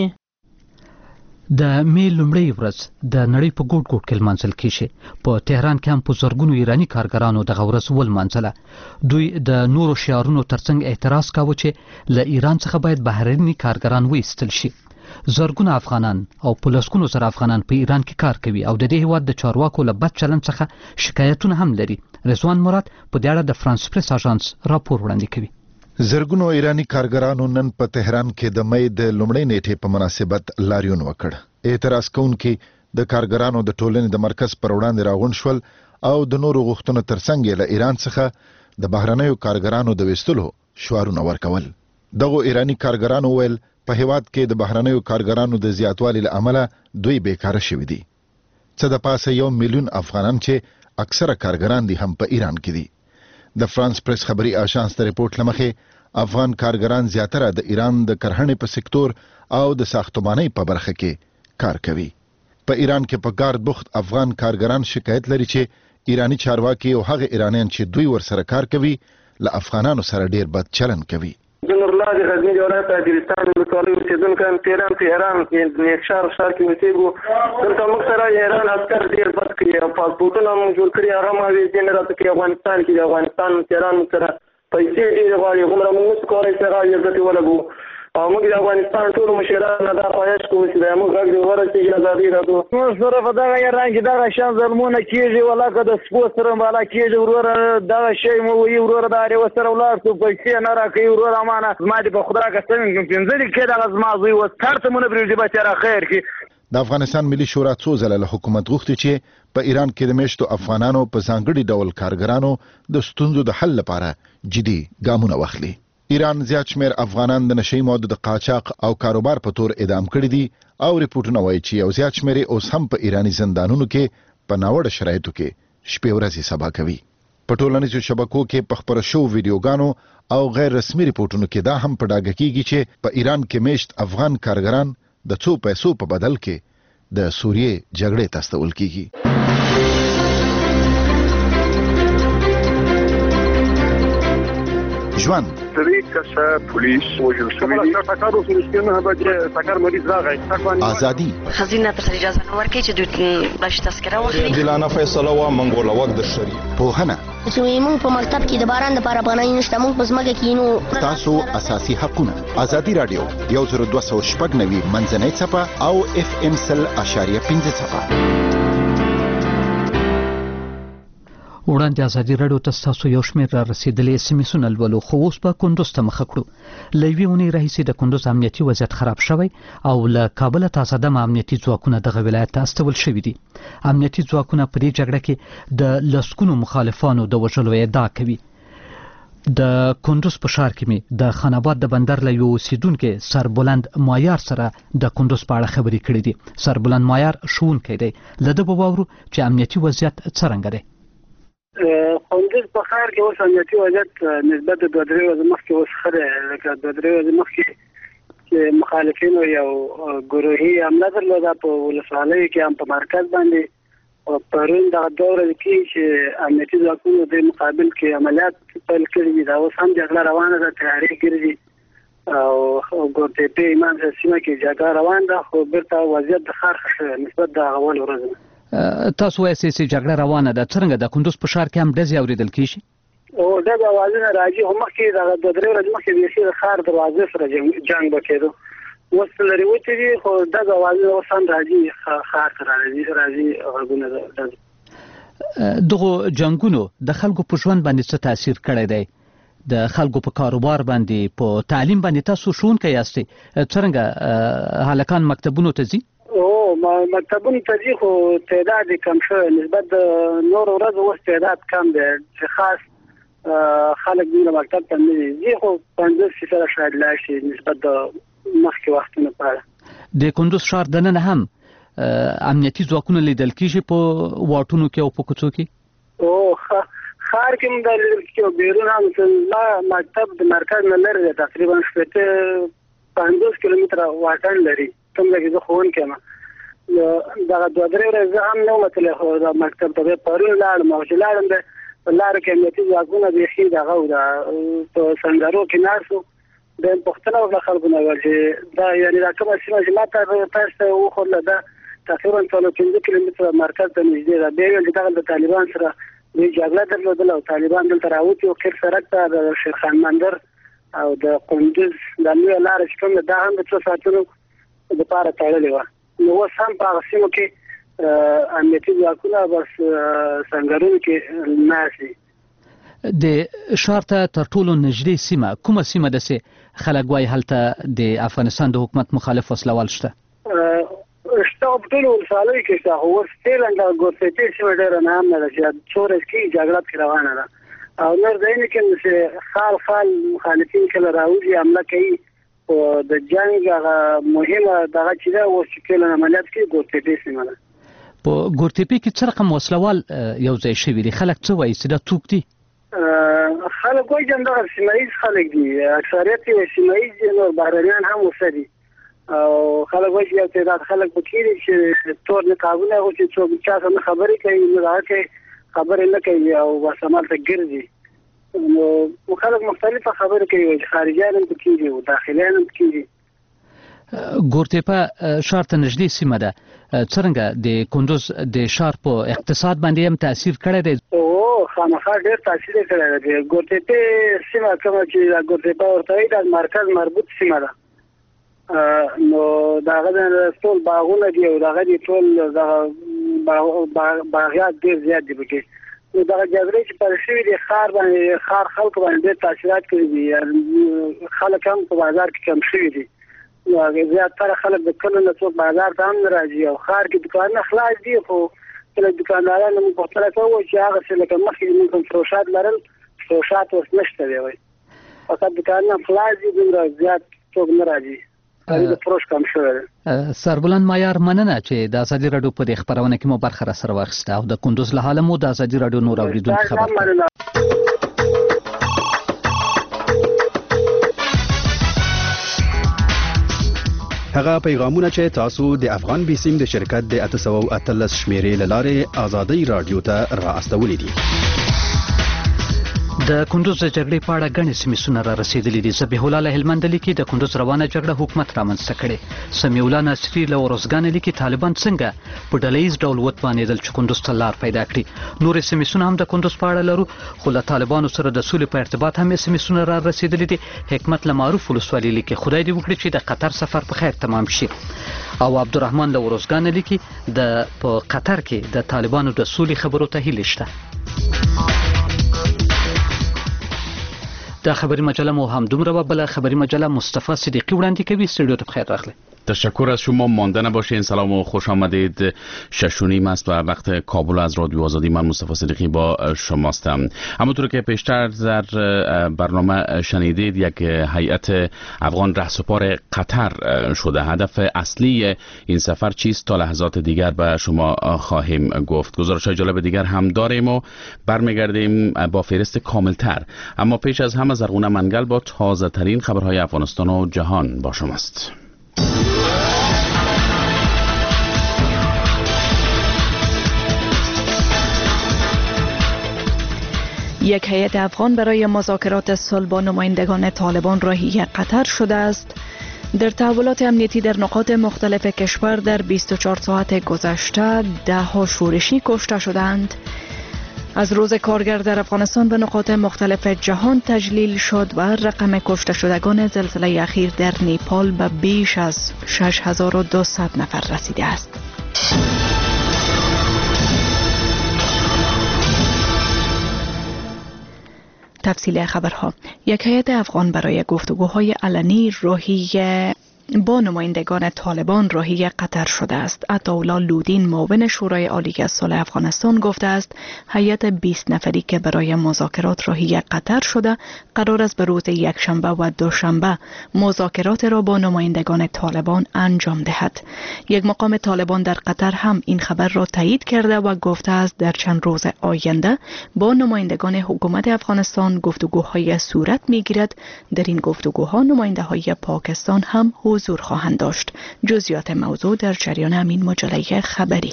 د مې لومړۍ ورځ د نړۍ په ګوټ ګوټ کې لمانځل کیږي. په تهران کې هم په زرګونو ایرانی کارګرانو دغه ورځ ولمانځله. دوی د نورو شعارونو ترڅنګ اعتراض کاوه چې له ایران څخه باید بهرني کارګران وایستل شي. زرګونه افغانان او په لسګونو زره افغانان په ایران کې کار کوي او د دې هیواد د چارواکو له بد چلند څخه شکایتونه هم لري. رضوان مراد په دې اړه د فرانس پریس اژانس راپور وړاندې کوي. زرګونو ایرانی کارګرانو نن په تهران کې د مې د لومړۍ نیټې په مناسبت لاریون وکړ. اعتراض کوونکي د کارګرانو د ټولنې د مرکز پر وړاندې راغون شول او د نورو غوښتنو ترڅنګ له ایران څخه د بهرنیو کارګرانو د وستلو شعارونه ورکول. دغه ایرانی کارګرانو ویل په هیواد کې د بهرنیو کارګرانو د زیاتوالي له امله دوی بیکاره شوي دي. څه د پاسه یو میلیون افغانان چې اکثره کارګران دي هم په ایران کې دي. د فرانس پریس خبري اژانس ته ریپورت لمخې افغان کارګران زیاتره د ایران د کرهڼې په سکتور او د ساختمانۍ په برخه کې کار کوي. په ایران کې په کار بوخت افغان کارګران شکایت لري چې ایرانی چارواکي او هغه ایرانیان چې دوی ورسره کار کوي له افغانانو سره ډیر بد چلن کوي. جنور الله د غزنی ولایت اجرستان ولسوالۍ اوسېدونکی یم. تهران تهران کې نیکشار ښار کې اوسېږو. دلته موږ سره ایران عسکر ډېر بد کړي او پاسپورټونه موږ جوړ کړي هغه هم اوېزې نه راته کوي. افغانستان کې د افغانستان تهران موږ سره پیسې ډېرې غواړي هغومره موږ نشو کولی چې هغه عزت ولګو او موږ د افغانستان ټولو مشرانو نه دا خواهش کوو چې د موږ غږ دې ورسېږي ازادي راکړو. موږ سره په دغه ایران کې دغه شان ظلمونه کېږي ولاکه د سپو سره بالا کېږي. وروره دغه شی مو وایي وروره د هر یوه سره ولاړ شو پیسې نه راکوي. وروره امانه زما دې په خدای قسم پنځه دقیقې دغه زما زوی اوس کار ته مو نه پرېږدي بچی را خیر کړي. د افغانستان ملي شورا څو ځله له حکومت غوښتي چې په ایران کې د میشتو افغانانو په ځانګړي ډول کارګرانو د ستونزو د حل لپاره جدي ګامونه واخلي. ایران زیات شمیر افغانان د نشئی موادو د قاچاق او کاروبار په تور اعدام کړي دي او ریپورتونه وایي چې یو زیات شمیر اوس هم په ایرانی زندانونو کې په ناوړه شرایطو کې شپې ورځې سبا کوي. په ټولنیزو شبکو کې په خپره شوو ویډیوګانو او غیر رسمي ریپورتونو کې دا هم په ډاګه کیږي چې په ایران کې میشت افغان کارګران د څو پیسو په بدل کې د سوریې جګړې ته استول کیږي. ژوند درې کسه پولیس وژل شوي دي ټکر وسو نه بجې ټکر مریض راغی ازادي خزینه ته اجازه نه ورکړي چې دوی باندې تذکره واخلي دلانه فیصله وا منګوله وخت د شری پوهنه چې موږ په مکتب کې د باران د لپاره باندې نشته موږ په ځمکه کې نو تاسو اساسي حقونه ازادي رادیو یو زر دوه سوه شپږ نوي منځنۍ صفه او اف ام سل اشاریه پنځه صفه. وړاندې ازادي رادیو ته تاسو یو شمېر را رسیدلې سمیسونه لولو خو اوس په کندوز ته مخه کړو. له یوې اونۍ راهیسې د کندوز امنیتي وضعیت خراب شوی او له کابله تازه دمه امنیتي ځواکونه دغه ولایت ته استول شوي دي. امنیتي ځواکونه په دې جګړه کې د لسګونو مخالفانو د وژلو ادعا کوي. د کندوز په ښار کې مې د خاناباد د بندر له یو اوسیدونکي سربلند مایار سره د کندوز په اړه خبرې کړې دي. سربلند مایار ښوونکی دی. له ده به واورو چې امنیتي وضعیت څرنګه دی. کندوز په ښار کې اوس امنیتي وضعیت نسبت د دوه درې ورځې مخکې اوس ښه دی. لکه دوه درې ورځې مخکې چې مخالفینو یو ګروهي حمله درلوده په ولسوالۍ کې هم په مرکز باندې او پرون دغه دوه ورځې کې چې امنیتي ځواکونو د مقابل کې عملیات پیل کړي دي. دا اوس هم جګړه روانه ده، تیاری ګرځي او ګورتېپې ایمان سیمه کې جګړه روانه ده خو بیرته وضعیت د ښار ښه شوی نسبت د اول ورځې. تاسو وایئ چې جګړه روانه ده، څرنګه د کندوز په ښار کې هم ډزې اورېدل کېږي؟ او ډزې اوازونه راځي خو مخکې دغه دوه درې ورځې مخکې بیخي د ښار دروازې سره جنګ به کېدو. اوس لرې وتې دي خو ډزې اوازونه اوس هم راځي ښار ته راځي راځي غږونه ډزې. دغو جنګونو د خلکو په ژوند باندې څه تاثیر کړی دی؟ د خلکو په کاروبار باندې، په تعلیم باندې؟ تاسو ښوونکی یاستئ، څرنګه هلکان مکتبونو ته ځي؟ او مکتبونو ته ځي خو تعداد یې کم شوی نسبت د نورو ورځو اوس تعداد کم دی چې خاص خلک دومره مکتب ته نه ځي خو پنځوس فیصده شاید لاړ شي نسبت د مخکې وختونو په اړه. د کندوز ښار دننه هم امنیتي ځواکونه لیدل کېږي په واټونو کې او په کوڅو کې؟ او ښار کې هم دا لیدل کېږي او بیرون هم مکتب د مرکز نه لرې دی، تقریبا شپېته پنځوس کیلومتره واټن لري. کوم ځای کې زه ښوونکی یم دغه دوه درې ورځې زه هم نه وم تللی خو د مکتب ته بیا پرون لاړم او چې لاړم د په لاره کې امنیتي ځواکونه بیخي دغه و په سنګرو کې ناست وو. بیا یې پوښتنه وکړه خلکو نه ویل چې دا یعنې دا کومه سیمه چې ما ته تاسو ته وښودله دا تقریبا څلور پنځه کیلومتره مرکز ته نږدې ده. بیا یې ویل چې دغه د طالبان سره دوی جګړه درلودله او طالبان دلته راوتي وو قیر سړک ته د شیرخان مندر او د کندوز دا لویه لاره چې کوم ده دا هم د څو ساعتونو دپاره تړلې وه. نو اوس هم په هغه سیمو کې امنیتي ځواکونه بس سنګرونو کې ناست دي. د ښار ته تر ټولو نږدې سیمه کومه سیمه ده چې خلک وایي هلته د افغانستان د حکومت مخالف وسلوال شته؟ شته په ټولو ولسوالیو کې شته خو اوس فعلا د ګورتېپې سیمه ډېره ناامنه ده چې څو ورځې کې جګړه پکې روانه ده او نور ځایونه کې چې خال خال مخالفین کله راوځي حمله کوي او د جنګ هغه مهمه دغه چې ده اوس چې کله عملیات کوي ګورتېپې سیمه ده. په ګورتېپې کې څه رقم وسلوال یو ځای شوي دي؟ خلک څه وایي چې دا څوک دي؟ خلک وایي چې همدغه سیمه ییز خلک دي، اکثریت یې سیمه ییز دي، نور بهرنیان هم اوسه دي او خلک وایي چې یو تعداد خلک پکې دي چې تور نقابونه اغوستي چې څوک چا سره نه خبرې کوي نو هغه کې خبرې نه کوي او بس همالته ګرځي. نو خلک مختلفه خبرې کوي چې خارجیان هم پکې دي او داخلیان هم پکې دي. ګورتېپه ښار ته نږدې سیمه ده، څرنګه د کندوز د ښار په اقتصاد باندې هم تاثیر کړی دی؟ او خامخا ډېر تاثیر یې کړی دی. ګورتېپې سیمه کومه چې دا ګورتېپه ورته وایي دا مرکز مربوط سیمه ده. نو د هغه ټول باغونه دي او د هغه دي ټول دغه باغیات ډېر زیات دي پکې. نو دغه جګړې چې پیل شوي دي ښار باندې ښار خلکو باندې ډېر تاثیرات کړي دي، خلک هم په بازار کې کم شوي دي. نو هغې زیاتره خلک د کلو نه څوک بازار ته هم نه راځي او ښار کې دوکانونه خلاص دي خو کله دوکاندارانو موږ پوښتنه کوو چې هغه څه لکه مخکې موږ کوم فروشات لرل فروشات اوس نشته دی وایي فقط دوکانونه خلاص دي دومره زیات څوک نه راځي. سربلند مایار مننه چې د ازادي راډیو په دې خبرونه کې مو برخه را سره واخیسته او د کندوز له حاله مو د ازادي راډیو نور اوریدونکو خبر کړ. هغه پیغامونه چې تاسو د افغان بیسیم د شرکت د اته سوه او اتلس شمیرې له لارې ازادي راډیو ته را استولې دي. د کندوز جګړې په اړه غني سیمې را رسیدلې دي. ذبیح الله له هلمند لیکي د کندوز روانه جګړه حکومت رامنځته کړي. سمیع الله ناصری له ورزګان لیکي طالبان څنګه په ډلهیز ډول وتوانېدل چې کندوز ته لار پیدا کړي. نور سیمې هم د کندوز په اړه لرو، خو له طالبانو سره د سولې په ارتباط هم سیمې را رسیدلې دي. حکمت له معروف ولسوالۍ لیکي خدای دې وکړي چې د قطر سفر په خیر تمام شي. او عبدالرحمن له ورزګان لیکي د په قطر کې د طالبانو د سولې خبرو ته هیله شته. د خبری مجله مو هم دومره بله خبری مجله مصطفی صدیقی وړاندې کوي. استودیو ته بخیر راغلی. تشکر از شما، مانده نباشین. سلام و خوش آمدید. ششونیم است و وقت کابل از رادیو آزادی. من مصطفی صدیقی با شماستم. همونطور که پیشتر در برنامه شنیدید، یک هیئت افغان رهسپار قطر شده. هدف اصلی این سفر چیست تا لحظات دیگر به شما خواهیم گفت. گزارش‌های جالب دیگر هم داریم و برمیگردیم با فهرست کاملتر. اما پیش از همه زرغونه منگل با تازه ترین خبرهای افغانستان و جهان با شماست. یک هیئت افغان برای مذاکرات صلح با نمایندگان طالبان راهی قطر شده است. در تحولات امنیتی در نقاط مختلف کشور در بیست و چهار ساعت گذشته ده ها شورشی کشته شدند. از روز کارگر در افغانستان به نقاط مختلف جهان تجلیل شد و رقم کشته شدگان زلزله اخیر در نیپال به بیش از شش هزار و دویست نفر رسیده است. تفصیل خبرها. یک هیئت افغان برای گفتگوهای علنی راهی با نمایندگان طالبان راهی قطر شده است. عطاالله لودین معاون شورای عالی صلح افغانستان گفته است هیئت بیست نفری که برای مذاکرات راهی قطر شده قرار است به روز یکشنبه و دوشنبه مذاکرات را با نمایندگان طالبان انجام دهد. یک مقام طالبان در قطر هم این خبر را تایید کرده و گفته است در چند روز آینده با نمایندگان حکومت افغانستان گفتگوهای صورت میگیرد. در این گفتگوها نماینده های پاکستان هم حضور خواهند داشت. جزئیات موضوع در جریان همین مجله خبری.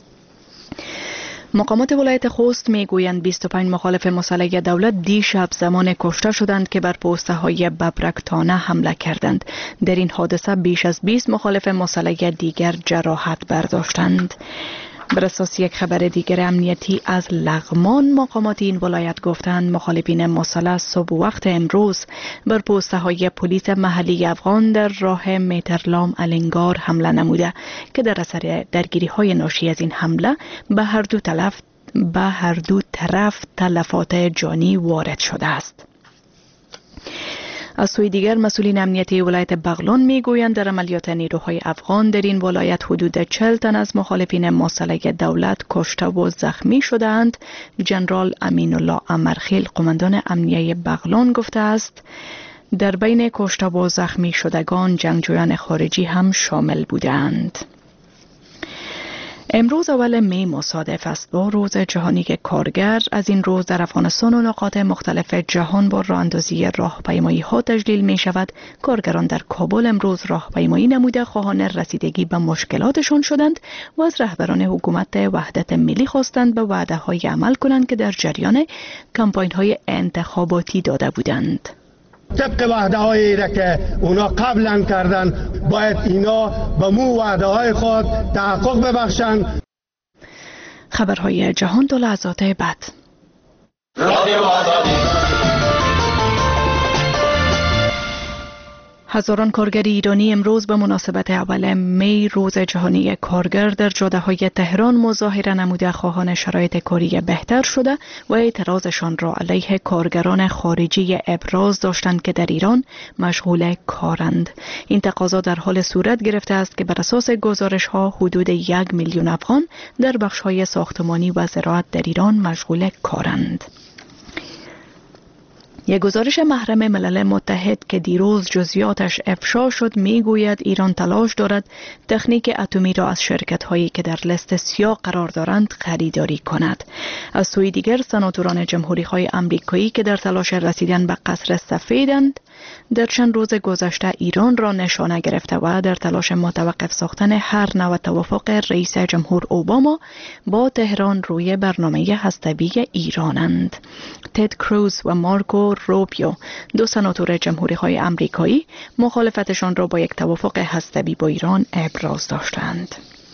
مقامات ولایت خوست میگویند بیست و پنج مخالف مسلح دولت دیشب زمان کشته شدند که بر پوسته های ببرکتانه حمله کردند. در این حادثه بیش از بیست مخالف مسلح دیگر جراحت برداشتند. بر اساس یک خبر دیگر امنیتی از لغمان، مقامات این ولایت گفتند مخالفین مسلح صبح وقت امروز بر پوسته های پلیس محلی افغان در راه میترلام الینگار حمله نموده که در اثر درگیری های ناشی از این حمله به هر دو طرف به هر دو طرف تلفات جانی وارد شده است. از سوی دیگر مسئولین امنیتی ولایت بغلان میگویند در عملیات نیروهای افغان در این ولایت حدود چهل تن از مخالفین مسلح دولت کشته و زخمی شدند. جنرال امین الله امرخیل قماندان امنیه بغلان گفته است در بین کشته و زخمی شدگان جنگجویان خارجی هم شامل بودند. امروز اول می مصادف است با روز جهانی کارگر. از این روز در افغانستان و نقاط مختلف جهان با راه اندازی راهپیمایی ها تجلیل می شود. کارگران در کابل امروز راهپیمایی نموده خواهان رسیدگی به مشکلاتشان شدند و از رهبران حکومت وحدت ملی خواستند به وعده های عمل کنند که در جریان کمپاین های انتخاباتی داده بودند. طبق وعده هایی را که اونا قبلا کردن باید اینا به مو وعده های خود تحقق ببخشند. خبرهای جهان دو لحظات بعد. هزاران کارگر ایرانی امروز به مناسبت اول می روز جهانی کارگر در جاده‌های تهران مظاهره نموده خواهان شرایط کاری بهتر شده و اعتراضشان را علیه کارگران خارجی ابراز داشتند که در ایران مشغول کارند. این تقاضا در حال صورت گرفته است که بر اساس گزارش‌ها حدود یک میلیون افغان در بخش‌های ساختمانی و زراعت در ایران مشغول کارند. یک گزارش محرم ملل متحد که دیروز جزئیاتش افشا شد میگوید ایران تلاش دارد تکنیک اتمی را از شرکت‌هایی که در لیست سیاه قرار دارند خریداری کند. از سوی دیگر سناتوران جمهوری‌خواه آمریکایی که در تلاش رسیدن به قصر سفیدند در چند روز گذشته ایران را نشانه گرفته و در تلاش متوقف ساختن هر نوع توافق رئیس جمهور اوباما با تهران روی برنامه هسته‌ای ایرانند. تد کروز و مارکو روبیو، دو سناتور جمهوری های امریکایی، مخالفتشان را با یک توافق هسته‌ای با ایران ابراز داشتند.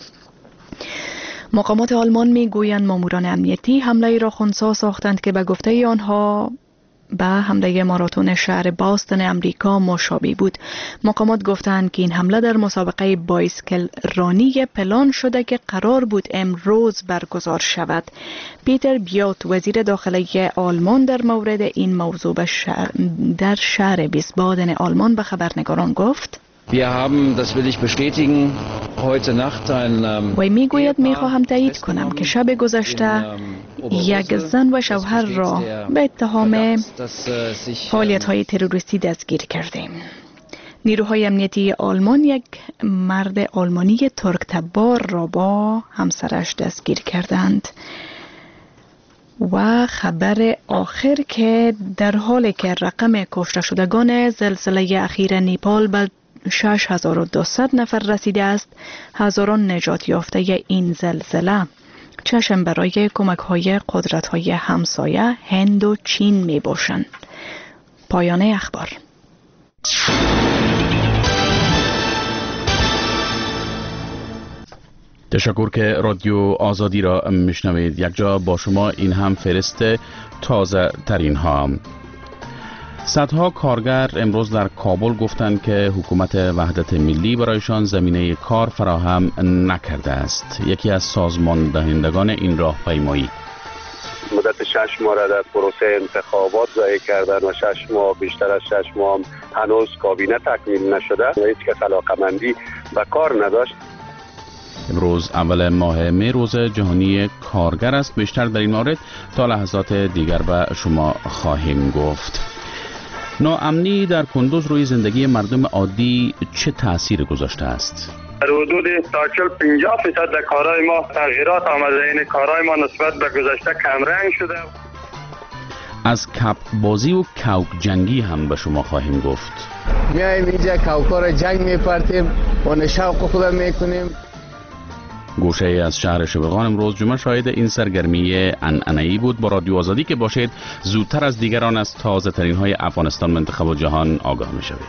مقامات آلمان می گویند ماموران امنیتی حمله را خنثی ساختند که به گفته آنها به حمله ماراتون شهر باستون امریکا مشابه بود. مقامات گفتند که این حمله در مسابقه بایسکل رانی پلان شده که قرار بود امروز برگزار شود. پیتر بیوت، وزیر داخلی آلمان، در مورد این موضوع به شهر در شهر ویسبادن آلمان به خبرنگاران گفت: Wir haben, das will ich bestätigen, heute Nacht ein و میگوید میخواهم تایید کنم که شب گذشته یک زن و شوهر را به اتهام فعالیت‌های تروریستی دستگیر کردیم. نیروهای امنیتی آلمان یک مرد آلمانی ترک تبار را با همسرش دستگیر کردند. و خبر آخر که در حالی که رقم کشته شدگان زلزله اخیر نیپال به شش هزار و دویست نفر رسیده است، هزاران نجات یافته این زلزله چشم برای کمک های قدرت های همسایه هند و چین می باشند. پایان اخبار. تشکر که رادیو آزادی را میشنوید. یک جا با شما این هم فهرست تازه ترین ها. صدها کارگر امروز در کابل گفتند که حکومت وحدت ملی برایشان زمینه کار فراهم نکرده است. یکی از سازمان دهندگان این راهپیمایی: مدت شش ماه را در پروسه انتخابات ضایع کردن و شش ماه بیشتر از شش ماه هنوز کابینه تکمیل نشده و هیچ کس علاقه‌مندی به کار نداشت. امروز اول ماه مه روز جهانی کارگر است. بیشتر در این مورد تا لحظات دیگر به شما خواهیم گفت. ناامنی در کندوز روی زندگی مردم عادی چه تأثیر گذاشته است؟ در حدود تا چهل پنجاه فیصد در کارهای ما تغییرات آمده. این کارهای ما نسبت به گذشته کمرنگ شده. از کپ بازی و کوک جنگی هم به شما خواهیم گفت. میایم اینجا کوکا را جنگ میپرتیم و شوق خود میکنیم. گوشه از شهر شبرغان امروز جمعه شاهد این سرگرمی عنعنه‌ای بود. با رادیو آزادی که باشید زودتر از دیگران از تازه ترین های افغانستان، منطقه و جهان آگاه می شوید.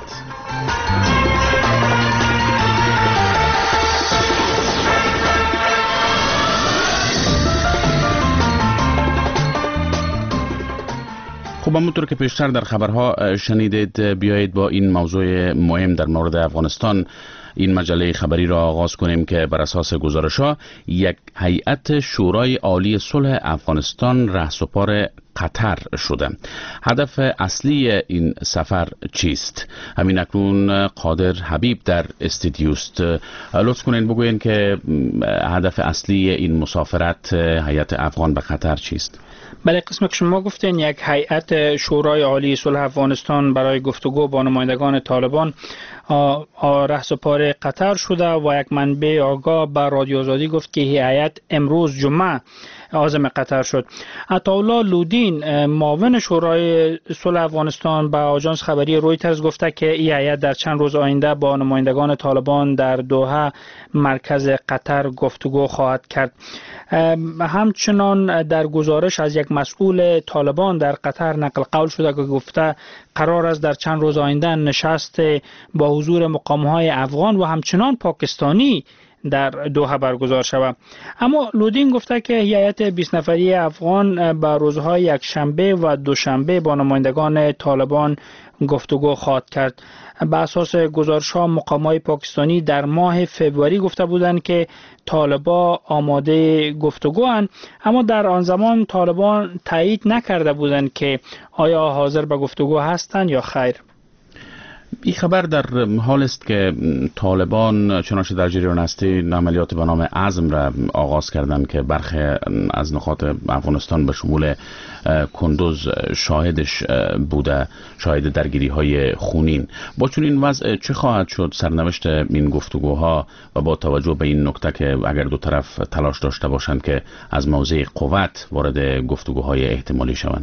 خب همونطور که پیشتر در خبرها شنیدید، بیایید با این موضوع مهم در مورد افغانستان این مجله خبری را آغاز کنیم که بر اساس گزارش‌ها یک هیئت شورای عالی صلح افغانستان رهسپار قطر شده. هدف اصلی این سفر چیست؟ همین اکنون قادر حبیب در استودیوست. لطف کنین بگوین که هدف اصلی این مسافرت هیئت افغان به قطر چیست؟ بله، قسم که شما گفتین یک هیئت شورای عالی صلح افغانستان برای گفتگو با نمایندگان طالبان رهسپار قطر شده و یک منبع آگاه به رادیو آزادی گفت که هیئت امروز جمعه عازم قطر شد. عطاالله لودین، معاون شورای صلح افغانستان، به آژانس خبری رویترز گفته که این هیئت در چند روز آینده با نمایندگان طالبان در دوحه مرکز قطر گفتگو خواهد کرد. همچنان در گزارش از یک مسئول طالبان در قطر نقل قول شده که گفته قرار است در چند روز آینده نشست با حضور مقام‌های افغان و همچنان پاکستانی در دوحه برگزار شود. اما لودین گفته که هیئت بیست نفری افغان به روزهای یک شنبه و دوشنبه با نمایندگان طالبان گفتگو خواهد کرد. به اساس گزارش‌ها مقام‌های پاکستانی در ماه فوریه گفته بودند که طالبان آماده گفتگوان، اما در آن زمان طالبان تایید نکرده بودند که آیا حاضر به گفتگو هستند یا خیر. این خبر در حال است که طالبان چنانچه در جریان هستی عملیات به نام عزم را آغاز کردند که برخی از نقاط افغانستان به شمول کندوز شاهدش بوده، شاهد درگیری های خونین. با چون این وضع چه خواهد شد سرنوشت این گفتگوها و با توجه به این نکته که اگر دو طرف تلاش داشته باشند که از موضع قوت وارد گفتگوهای احتمالی شوند؟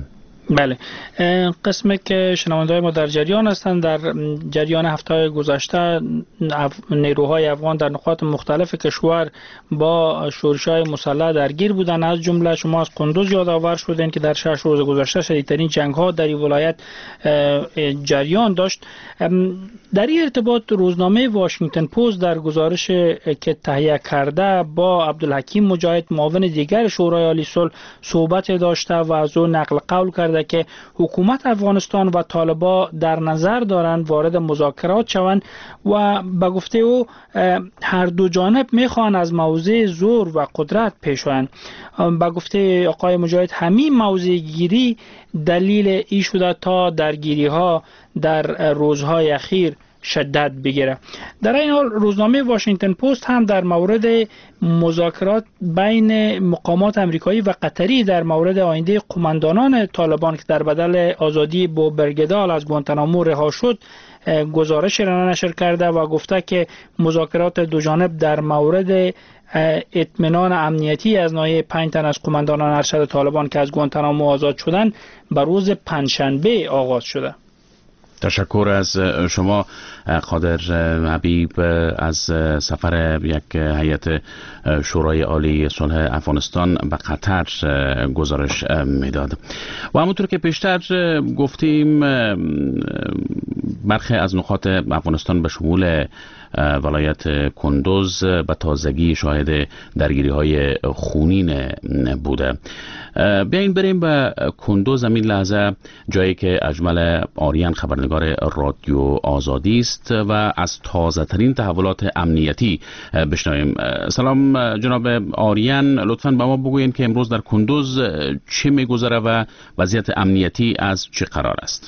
بله، قسمی که شنونده‌های ما در جریان هستند، در جریان هفته گذشته نیروهای افغان در نقاط مختلف کشور با شورش‌های مسلح درگیر بودند. از جمله شما از قندوز یادآور شدین که در شش روز گذشته شدیدترین جنگ‌ها در این ولایت جریان داشت. در این ارتباط روزنامه واشنگتن پست در گزارش که تهیه کرده با عبدالحکیم مجاهد معاون دیگر شورای عالی صلح صحبت داشته و از او نقل قول کرده که حکومت افغانستان و طالبان در نظر دارند وارد مذاکرات شوند و به گفته او هر دو جانب میخوان از موضع زور و قدرت پیش آیند. به گفته آقای مجاهد همین موضع گیری دلیل ای شده تا درگیری ها در روزهای اخیر شدت بگیره. در این حال روزنامه واشنگتن پست هم در مورد مذاکرات بین مقامات امریکایی و قطری در مورد آینده قماندانان طالبان که در بدل آزادی بو برگدال از گوانتانامو رها شد گزارش را نشر کرده و گفته که مذاکرات دو جانب در مورد اطمینان امنیتی از ناحیه پنج تن از قماندانان ارشد طالبان که از گوانتانامو آزاد شدند به روز پنجشنبه آغاز شده. تشکر از شما قادر حبیب از سفر یک هیئت شورای عالی صلح افغانستان به قطر گزارش میداد. و همونطور که پیشتر گفتیم برخی از نقاط افغانستان به شمول ولایت کندوز به تازگی شاهد درگیری های خونین بوده. بیاین بریم به کندوز، همین لحظه جایی که اجمل آریان خبرنگار رادیو آزادی است و از تازه ترین تحولات امنیتی بشنویم. سلام جناب آریان، لطفاً به ما بگوین که امروز در کندوز چه میگذره و وضعیت امنیتی از چه قرار است؟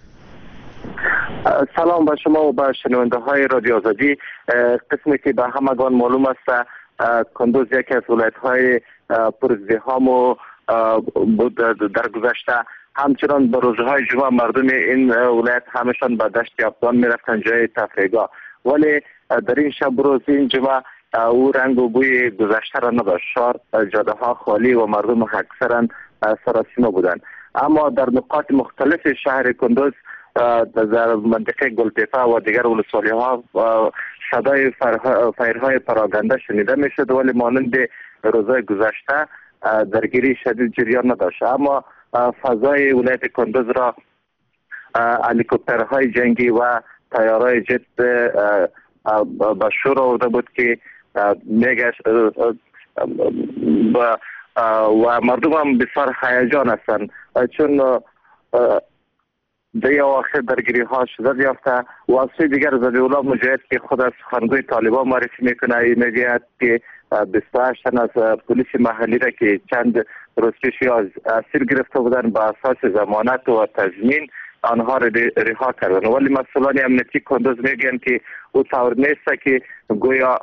سلام به شما و به شنونده های رادیو آزادی. قسمی که به همگان معلوم است کندوز یکی از ولایت های پرازدحام و بود در گذشته. همچنان به روزهای جمعه مردم این ولایت همشان به دشت افغان می رفتن جای تفریحگاه، ولی در این شب روز این جمعه او رنگ و بوی گذشته را نداشت. شهر جاده ها خالی و مردم اکثرا سراسیمه بودند. اما در نقاط مختلف شهر کندوز در منطقه گلتیپه و دیگر ولسوالی ها صدای فایرهای پراگنده شنیده می شد، ولی مانند روزهای گذشته درگیری شدید جریان نداشت. اما فضای ولایت کندوز را هلیکوپترهای جنگی و طیارهای جت به شور آورده بود که میگشت و مردم هم بسیار هیجان هستند، چون در این اواخر درگیری ها شدت یافته. و از سوی دیگر ذبیح الله مجاهد که خود از سخنگوی طالبان معرفی میکنه میگوید که بیست و هشت تن از پلیس محلی را که چند روز پیش اسیر گرفته بودند به اساس ضمانت و تضمین آنها را رها کردند، ولی مسئولان امنیتی کندوز میگن که او طور نیست که گویا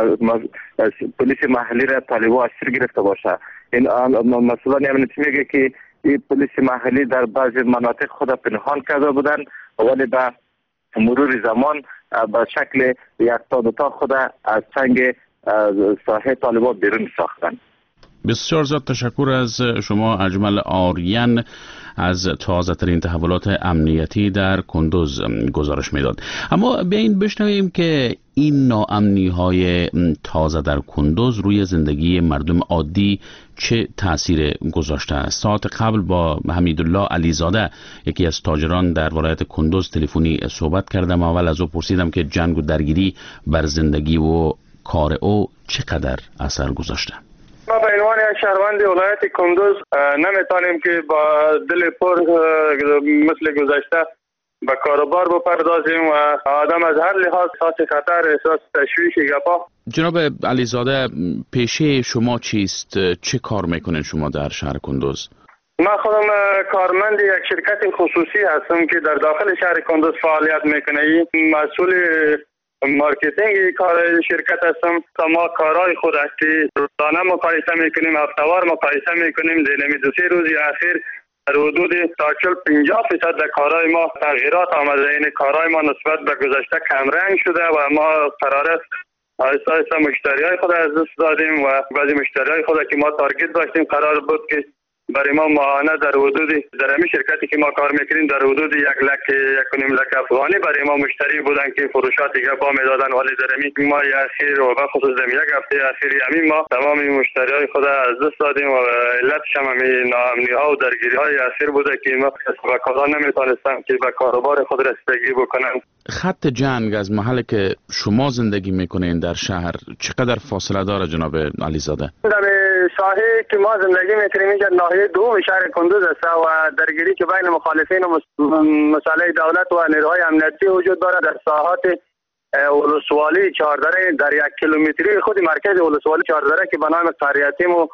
پلیس محلی را طالبان اسیر گرفته باشه. این مسئولان امنیتی میگه که این پلیس محلی در بعضی مناطق خود پنهان کرده بودند، ولی به مرور زمان به شکل یک تا دو تا خود از چنگ ساحه طالبان بیرون ساختند. بسیار زیاد تشکر از شما اجمل آریان از تازه ترین تحولات امنیتی در کندوز گزارش میداد. اما بیاین بشنویم که این ناامنی های تازه در کندوز روی زندگی مردم عادی چه تاثیر گذاشته است. ساعت قبل با حمیدالله علیزاده یکی از تاجران در ولایت کندوز تلفنی صحبت کردم. اول از او پرسیدم که جنگ و درگیری بر زندگی و کار او چقدر اثر گذاشته. ما به عنوان شهروند ولایت کندوز نمیتونیم که با دل پر مثل گذشته به کاروبار بپردازیم و آدم از هر لحاظ احساس خطر، احساس تشویش گپا. جناب علیزاده، پیشه شما چیست؟ چه کار میکنین شما در شهر کندوز؟ من خودم کارمند یک شرکت خصوصی هستم که در داخل شهر کندوز فعالیت میکنه. مسئول مارکتینگ کار شرکت هستم. ما کارهای خود که روزانه مقایسه میکنیم، هفتهوار مقایسه میکنیم. در دو سه روز اخیر در حدود تا چهل پنجاه درصد در کارهای ما تغییرات آمده. این کارهای ما نسبت به گذشته کمرنگ شده و ما قرار است آهسته آهسته مشتریای خود از دست دادیم و بعضی مشتریای خود که ما تارگت داشتیم قرار بود که برای ما ماهانه در حدود در همین شرکتی که ما کار میکنیم در حدود یک لک یک و نیم لک افغانی برای ما مشتری بودن که فروشات دیگه با میدادن، ولی در همین ما اخیر و به خصوص در یک هفته اخیر همین ما تمام مشتریای خود از دست دادیم و علتش هم همین ناامنی ها و درگیری های اخیر بوده که ما کسب نمیتونستم که به کاروبار خود رسیدگی بکنم. خط جنگ از محلی که شما زندگی میکنین در شهر چقدر فاصله داره جناب علیزاده؟ در ساحه که ما زندگی میکنیم اینجا ناحیه دوم شهر کندوز است و درگیری که بین مخالفین و مسئله دولت و نیروهای امنیتی وجود دارد. در ساحات ولسوالی چهاردره در یک کیلومتری خود مرکز ولسوالی چهاردره که به نام قریتیم و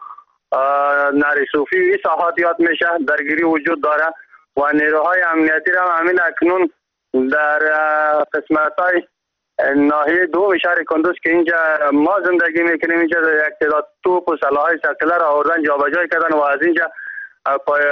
نری صوفی این ساحات یاد میشه درگیری وجود داره و نیروهای امنیتی را همین اکنون در قسمت های ناحیه دوم شهر کندوز که اینجا ما زندگی میکنیم اینجا یک تعداد توپ و سلاح‌های ثقیله را آوردن جابجا کردن و از اینجا پای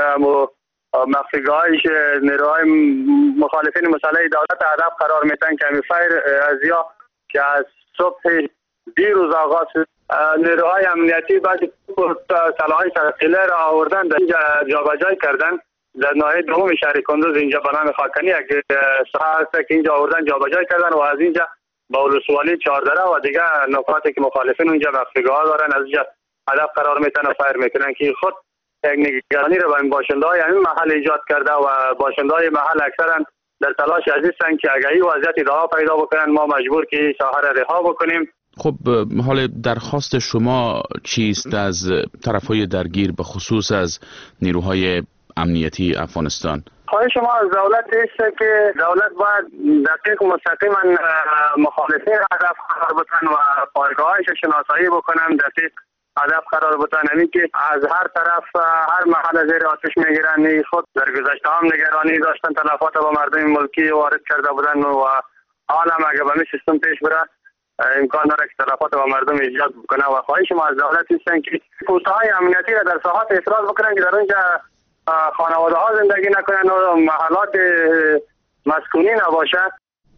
مخفیگاه‌های نیروهای مخالفین مسئله دولت هدف قرار میدن که همین فیر از یا که از صبح دیروز آغاز نیروهای امنیتی بعضی توپ و سلاح‌های ثقیله را آوردن در اینجا جابجا کردن در ناحیه دوم شهر کندوز اینجا به نام خاکنی یک ساحه است که اینجا آوردن جابجا کردن و از اینجا با ولسوالی چهاردره و دیگه نقاطی که مخالفین اونجا مخفیگاه دارن از اینجا هدف قرار میتن و فایر میکنن که خود یک نگرانی رو به باشنده‌های همین محل ایجاد کرده و باشنده‌های محل اکثرا در تلاش هستند که اگر این وضعیت ادامه پیدا بکنن ما مجبور که این ساحه را رها بکنیم. خب حال درخواست شما چیست از طرف‌های درگیر به خصوص از نیروهای امنیتی افغانستان؟ خواهش شما از دولت است که دولت باید دقیق مستقیما مخالفین هدف قرار بدن و پایگاهش شناسایی بکنن، دقیق هدف قرار بدن. همین که از هر طرف هر محل زیر آتش میگیرن. خود در گذشته هم نگرانی داشتن، تلفات با مردم ملکی وارد کرده بودن و حال هم اگر به این سیستم پیش بره امکان داره که تلفات با مردم ایجاد بکنه و خواهش ما از دولت است که پوست‌های امنیتی را در ساحات افراز بکنن که در اونجا خانواده ها زندگی نکنن و محلات مسکونی نباشد.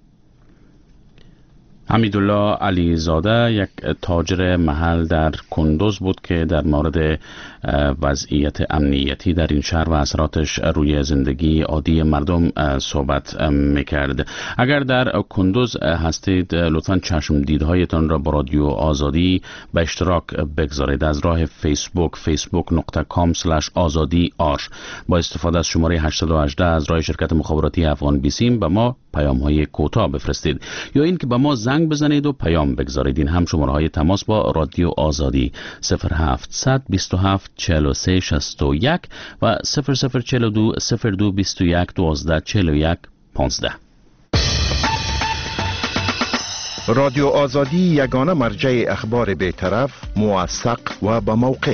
حمیدالله علیزاده یک تاجر محل در کندوز بود که در مورد وضعیت امنیتی در این شهر و اثراتش روی زندگی عادی مردم صحبت میکرد. اگر در کندوز هستید لطفاً چشم دیدهایتان را با رادیو آزادی به اشتراک بگذارید از راه فیسبوک فیسبوک دات کام اسلش آزادی آر با استفاده از شماره هشت یک هشت از راه شرکت مخابراتی افغان بیسیم به ما پیام های کوتاه بفرستید یا این که به ما زنگ بزنید و پیام بگذارید. این هم شماره های تماس با رادیو آزادی صفر هفتصد بیست و هفت چهل و سه شصت و یک و صفر صفر چهل و دو صفر دو بیست و یک دوازده چهل و یک پانزده. رادیو آزادی یگانه مرجع اخبار بی‌طرف، موثق و با موقع.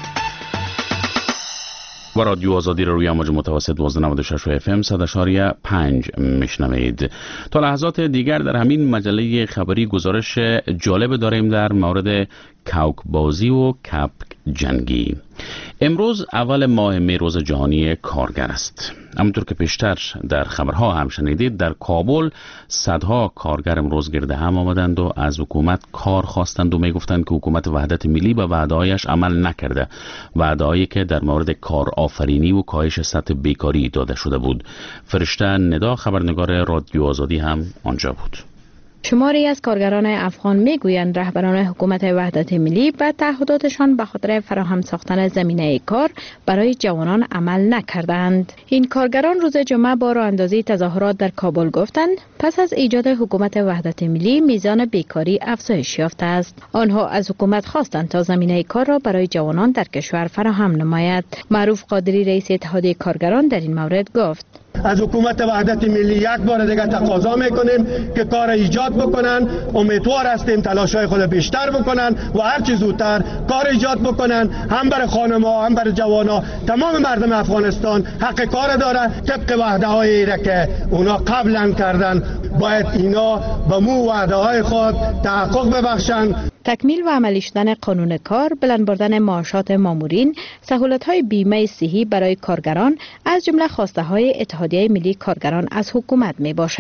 و رادیو آزادی را روی امواج متوسط دوازده نود و شش اف ام صد و شش و پنج میشنوید. تا لحظات دیگر در همین مجله خبری گزارش جالب داریم در مورد کوک بازی و کپ جنگی. امروز اول ماه می روز جهانی کارگر است. همونطور که پیشتر در خبرها هم شنیدید در کابل صدها کارگر امروز گرد هم آمدند و از حکومت کار خواستند و می گفتند که حکومت وحدت ملی به وعده‌هایش عمل نکرده، وعده‌هایی که در مورد کار آفرینی و کاهش سطح بیکاری داده شده بود. فرشته ندا خبرنگار رادیو آزادی هم آنجا بود. شماری از کارگران افغان میگویند رهبران حکومت وحدت ملی و تعهداتشان به خاطر فراهم ساختن زمینه کار برای جوانان عمل نکردند. این کارگران روز جمعه با راه اندازی تظاهرات در کابل گفتند پس از ایجاد حکومت وحدت ملی میزان بیکاری افزایش یافته است. آنها از حکومت خواستند تا زمینه کار را برای جوانان در کشور فراهم نماید. معروف قادری رئیس اتحادیه کارگران در این مورد گفت از حکومت وحدت ملی یک بار دیگه تقاضا میکنیم که کار ایجاد بکنن. امیدوار هستیم تلاشای خود بیشتر بکنن و هر چه زودتر کار ایجاد بکنن. هم برای خانم‌ها هم برای جوانا تمام مردم افغانستان حق کار داره. طبق وعده هایی را که اونا قبلا کردن باید اینا به مو وعده های خود تحقق ببخشن. تکمیل و عملی شدن قانون کار، بلند بردن معاشات مامورین، سهولت‌های بیمه صحی برای کارگران از جمله خواسته های اتحادیه ملی کارگران از حکومت می باشد.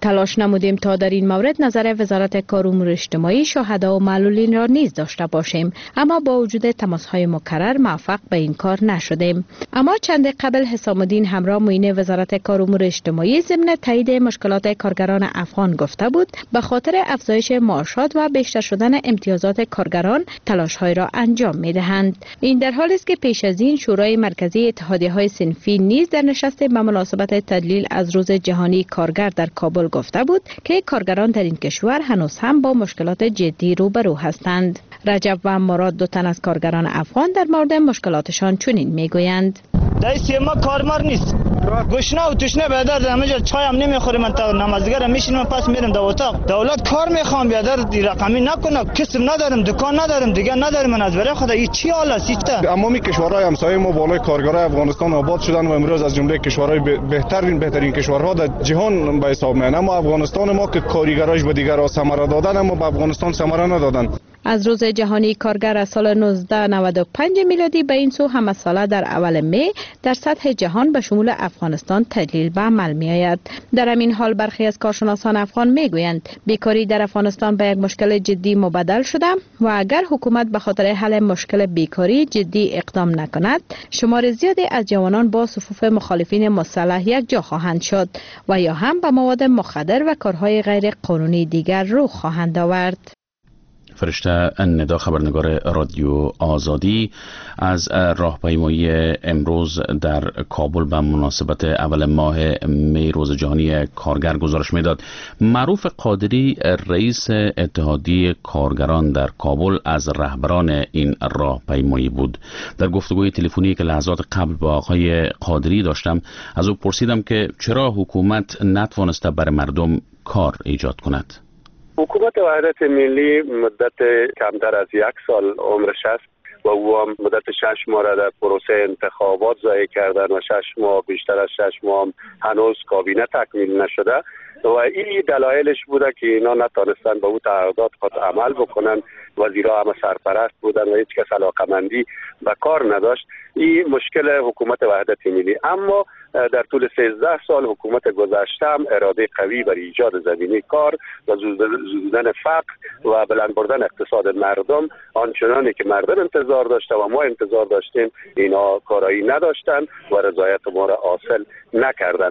تلاش نمودیم تا در این مورد نظر وزارت کار و امور اجتماعی، شهدا و معلولین را نیز داشته باشیم، اما با وجود تماس‌های مکرر موفق به این کار نشدیم. اما چند قبل حسام الدین همراه معین وزارت کار و امور اجتماعی ضمن تایید مشکلات کارگران افغان گفته بود به خاطر افزایش معاشات و بیشتر شدن امتیازات کارگران تلاش‌های را انجام می‌دهند. این در حالی است که پیش از این شورای مرکزی اتحادیه‌های صنفی نیز در نشست به مناسبت تدلیل از روز جهانی کارگر در کابل گفته بود که کارگران در این کشور هنوز هم با مشکلات جدی روبرو هستند. رجب و مراد دو تن از کارگران افغان در مورد مشکلاتشان چنین میگویند: دایسی ما کارمار نیست، گشنه و تشنه به در همینجا چای هم نمیخوریم، من تا نمازگر میشینم پس میرم در اتاق. دولت کار میخوام بیادر رقمی نکنه، کسب ندارم، دکان ندارم، دیگه ندارم، من از برای خدا این چی حال است؟ تمامی کشورهای همسایه ما بالای کارگرای افغانستان آباد شدن و امروز از جمله کشورهای بهترین بهترین کشورها در جهان به حساب میان. اما افغانستان ما که کارگرایش به دیگر ثمره دادن، اما به افغانستان ثمره ندادن. از روز جهانی کارگر از سال نوزده نود و پنج میلادی به این سو همه ساله در اول می در سطح جهان به شمول افغانستان تدلیل به عمل می آید. در همین حال برخی از کارشناسان افغان می گویند بیکاری در افغانستان به یک مشکل جدی مبدل شده و اگر حکومت به خاطر حل مشکل بیکاری جدی اقدام نکند، شمار زیادی از جوانان با صفوف مخالفین مسلح یک جا خواهند شد و یا هم به مواد مخدر و کارهای غیر قانونی دیگر رو خواهند آورد. فرشته ندا، خبرنگار رادیو آزادی، از راهپیمایی امروز در کابل به مناسبت اول ماه می روز جهانی کارگر گزارش میداد. معروف قادری، رئیس اتحادیه کارگران در کابل، از رهبران این راهپیمایی بود. در گفتگوی تلفنی که لحظات قبل با آقای قادری داشتم، از او پرسیدم که چرا حکومت نتوانسته برای مردم کار ایجاد کند. حکومت وحدت ملی مدت کمتر از یک سال عمرش است و او هم مدت شش ماه را در پروسه انتخابات ضایع کردن و شش ماه بیشتر از شش ماه هنوز کابینه تکمیل نشده و این دلایلش بوده که اینا نتانستن به او تعهدات خود عمل بکنن. وزیرها همه سرپرست بودن و هیچ کس علاقمندی به کار نداشت. این مشکل حکومت وحدت ملی. اما در طول سیزده سال حکومت گذشته هم اراده قوی بر ایجاد زمینه کار و زدودن فقر و بلند بردن اقتصاد مردم، آنچنانی که مردم انتظار داشته و ما انتظار داشتیم، اینا کارایی نداشتن و رضایت ما را حاصل نکردن.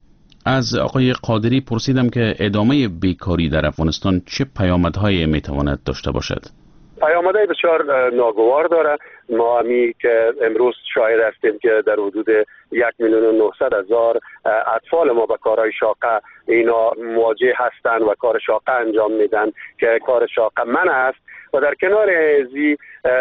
از آقای قادری پرسیدم که ادامه بیکاری در افغانستان چه پیامدهایی میتواند داشته باشد؟ پیامدهای بسیار ناگوار داره. ما همی که امروز شاهد هستیم که در حدود یک میلیون و نهصد هزار اطفال ما به کارهای شاقه اینا مواجه هستند و کار شاقه انجام میدن که کار شاقه منع است. و در کنار ازی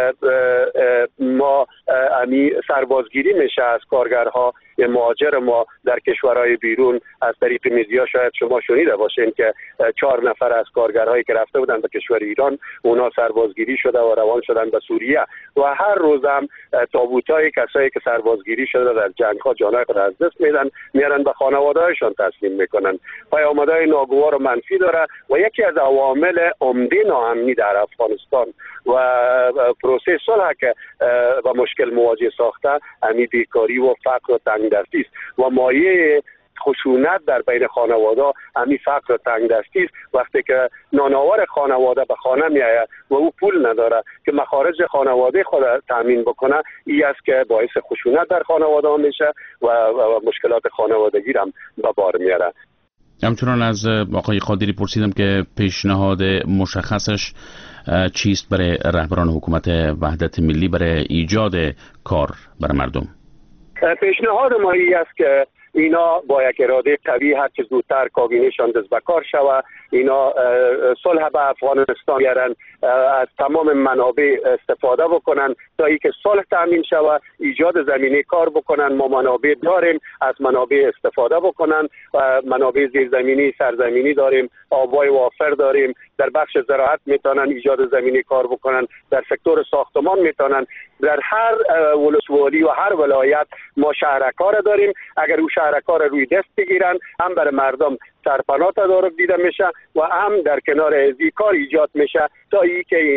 ما همی سربازگیری میشه از کارگرها مهاجر ما در کشورهای بیرون. از طریق میدیا شاید شما شنیده باشین که چهار نفر از کارگرهایی که رفته بودن به کشور ایران، اونا سربازگیری شده و روان شدن به سوریه و هر روز هم تابوتای کسایی که سربازگیری شده در جنگ‌ها جانهای خود از دست میدن، میارن به خانواده‌هاشون تسلیم میکنن. پیامدهای ناگوار و منفی داره و یکی از عوامل عمده ناامنی در افغانستان و پروسه صلح که با مشکل مواجه ساخته همین بیکاری و فقر و تنگدستی است و مایه خشونت در بین خانواده همین فقر و تنگدستی است. وقتی که نانآور خانواده به خانه میآید و او پول نداره که مخارج خانواده خود تامین بکنه، این است که باعث خشونت در خانواده میشه و, و مشکلات خانوادگی هم به بار میاره. همچنان از آقای قادری پرسیدم که پیشنهاد مشخصش چیست برای رهبران حکومت وحدت ملی برای ایجاد کار برای مردم؟ پیشنهاد ما این است که اینا با یک اراده قوی هر چه زودتر کابینه‌شان دست به کار شود، اینا صلح به افغانستان بیارن، از تمام منابع استفاده بکنن تا اینکه صلح تامین شود، ایجاد زمینه کار بکنن. ما منابع داریم، از منابع استفاده بکنن. منابع زیرزمینی، سرزمینی داریم، آبای وافر داریم. در بخش زراعت میتونن ایجاد زمینه کار بکنن، در سکتور ساختمان میتونن. در هر ولسوالی و هر ولایت ما شهرکار داریم. اگر او شهرکار روی دست بگیرن، هم برای مردم سرپناه تدارک دیده میشه و هم در کنار ازی کار ایجاد میشه تا ای که اینا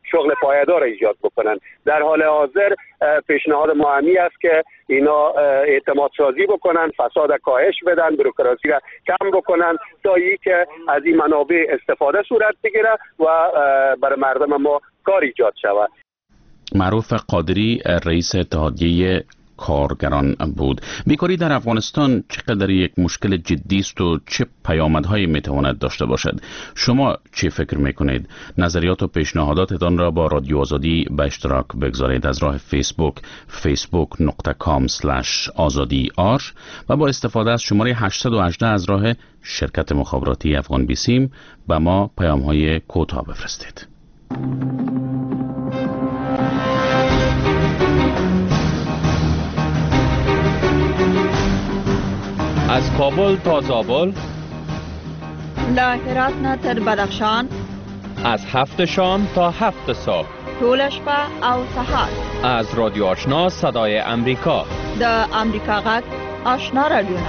شغل پایدار ایجاد بکنن. در حال حاضر پیشنهاد ما همی است که اینا اعتماد سازی بکنن، فساد کاهش بدن، بروکراسی را کم بکنن تا ای که از این منابع استفاده صورت بگیره و برای مردم ما کار ایجاد شود. معروف قادری رئیس اتحادیه کارگران بود. بیکاری در افغانستان چقدر یک مشکل جدی است و چه پیامدهایی میتواند داشته باشد؟ شما چه فکر میکنید؟ نظریات و پیشنهاداتتان را با رادیو آزادی به اشتراک بگذارید از راه فیسبوک فیسبوک دات کام اسلش آزادی آر و با استفاده از شماره هشت یک هشت از راه شرکت مخابراتی افغان بیسیم به ما پیام های کوتاه بفرستید. از کابل تا زابل، له هرات نه تر بدخشان، از هفت شام تا هفت صبح، ټول شپه او سهار، از رادیو آشنا صدای امریکا، د امریکا غږ آشنا رادیو.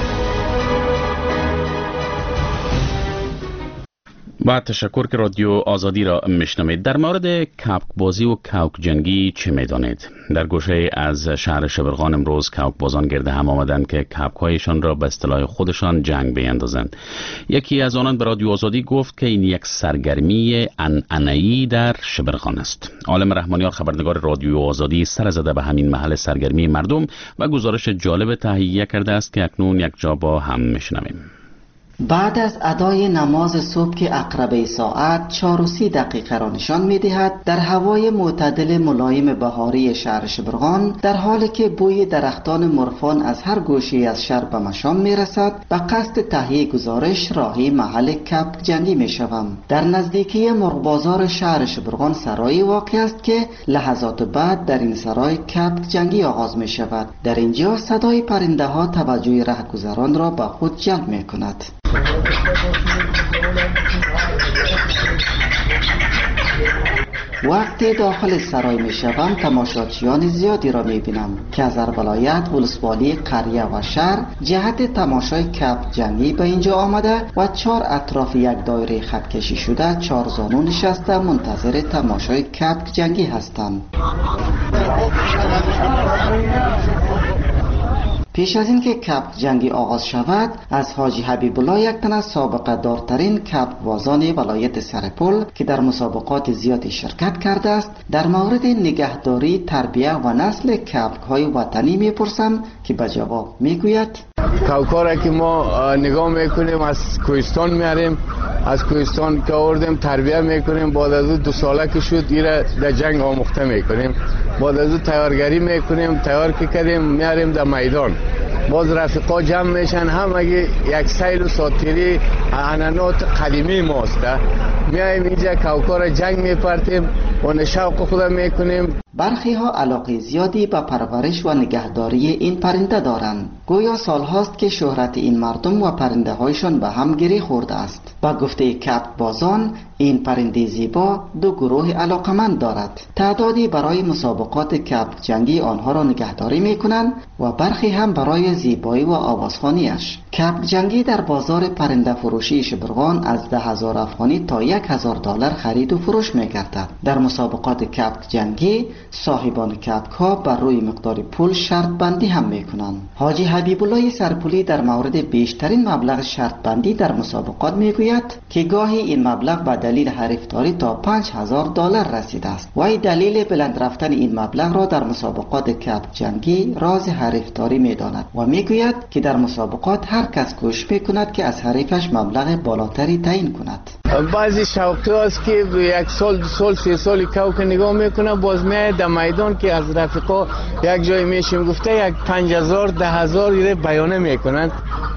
با تشکر که رادیو آزادی را میشنوید. در مورد کبک بازی و کوک جنگی چه میدانید؟ در گوشه از شهر شبرغان امروز کوک بازان گرد هم آمدند که کبک هایشان را به اصطلاح خودشان جنگ بیندازند. یکی از آنان به رادیو آزادی گفت که این یک سرگرمی عنعنه‌ای در شبرغان است. عالم رحمانیار خبرنگار رادیو آزادی سر زده به همین محل سرگرمی مردم و گزارش جالب تهیه کرده است که اکنون یک جا با هم میشنویم. بعد از ادای نماز صبح که عقربه ساعت چهار و سی دقیقه را نشان می دهد، در هوای معتدل ملایم بهاری شهر شبرغان در حالی که بوی درختان مرفان از هر گوشه از شهر به مشام می رسد، به قصد تهیه گزارش راهی محل کبک جنگی می شوم. در نزدیکی مرغ بازار شهر شبرغان سرایی واقع است که لحظات بعد در این سرای کبک جنگی آغاز می شود. در اینجا صدای پرنده ها توجه رهگذران را به خود جلب می کند. وقتی داخل سرای می شوم تماشاچیان زیادی را می بینم که از هر ولایت، ولسوالی، قریه و شهر جهت تماشای کبک جنگی به اینجا آمده و چهار اطراف یک دایره خط کشی شده چهار زانو نشسته منتظر تماشای کبک جنگی هستند. پیش از اینکه کبک جنگی آغاز شود، از حاجی حبیب الله یک تن از سابقه دارترین کبک بازان ولایت سرپل که در مسابقات زیادی شرکت کرده است، در مورد نگهداری، تربیه و نسل کبک های وطنی میپرسم که به جواب میگوید: کوکا که ما نگاه میکنیم از کوهستان میاریم، از کوهستان که آوردیم تربیه میکنیم، بعد از دو ساله که شد ایره در جنگ آموخته میکنیم، بعد از تیارگری میکنیم، تیار که کردیم میاریم در میدان، باز رفیقا جمع میشن، هم اگه یک سیل و ساتیری عنعنات قدیمی ماست، میایم اینجا کوکا را جنگ میپرتیم و شوق خود میکنیم. برخی ها علاقه زیادی به پرورش و نگهداری این پرنده دارند. گویا سالهاست که شهرت این مردم و پرنده هایشان به هم گره خورده است. با گفته کبک بازان، این پرنده زیبا دو گروه علاقمند دارد. تعدادی برای مسابقات کبک جنگی آنها را نگهداری میکنند و برخی هم برای زیبایی و آوازخوانیش. کبک جنگی در بازار پرنده فروشی شبرغان از ده هزار افغانی تا یک هزار دلار خرید و فروش میگردد. در مسابقات کبک جنگی صاحبان کبک ها بر روی مقدار پول شرط بندی هم میکنند. حاجی حبیب الله سرپولی در مورد بیشترین مبلغ شرط بندی در مسابقات میگوید که گاهی این مبلغ به دلیل حریفداری تا پنج هزار دلار رسیده است. وی دلیل بلند رفتن این مبلغ را در مسابقات کبک جنگی راز حریفداری میداند و میگوید که در مسابقات هر کس کوشش میکند که از حریفش مبلغ بالاتری تعیین کند. بعضی شوقی هست که یک سال دو سال سه سال کوک نگاه میکنه، باز میاد در میدان که از رفیقا یک جای میشیم گفته یک پنج هزار ده هزار ایره بیانه میکنند.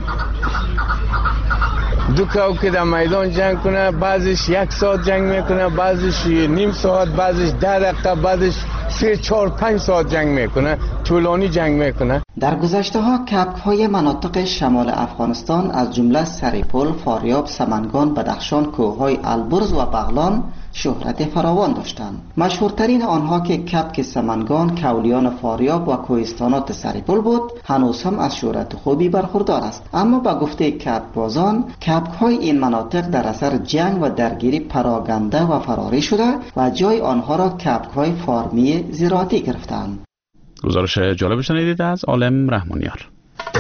دو کوک در میدان جنگ کنه، بعضش یک ساعت جنگ میکنه، بعضش نیم ساعت، بعضش ده دقیقه، بعضش سه چهار پنج ساعت جنگ میکنه، طولانی جنگ میکنه. در گذشته ها کبک های مناطق شمال افغانستان از جمله سرپل، فاریاب، سمنگان، بدخشان، کوههای البرز و بغلان شهرت فراوان داشتند. مشهورترین آنها که کپک سمنگان، کولیان فاریاب و کوهستانات سریپل بود، هنوز هم از شهرت خوبی برخوردار است. اما با گفته کپک‌بازان، کپک‌های این مناطق در اثر جنگ و درگیری پراگنده و فراری شده و جای آنها را کپک‌های فارمی زراعتی گرفتند. گزارش جالب شنیدید از عالم رحمانیار.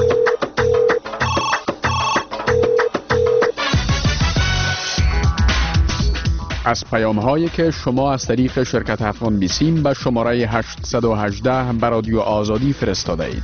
از پیام هایی که شما از طریق شرکت افغان بیسیم به شماره هشتصد و هجده به رادیو آزادی فرستاده اید.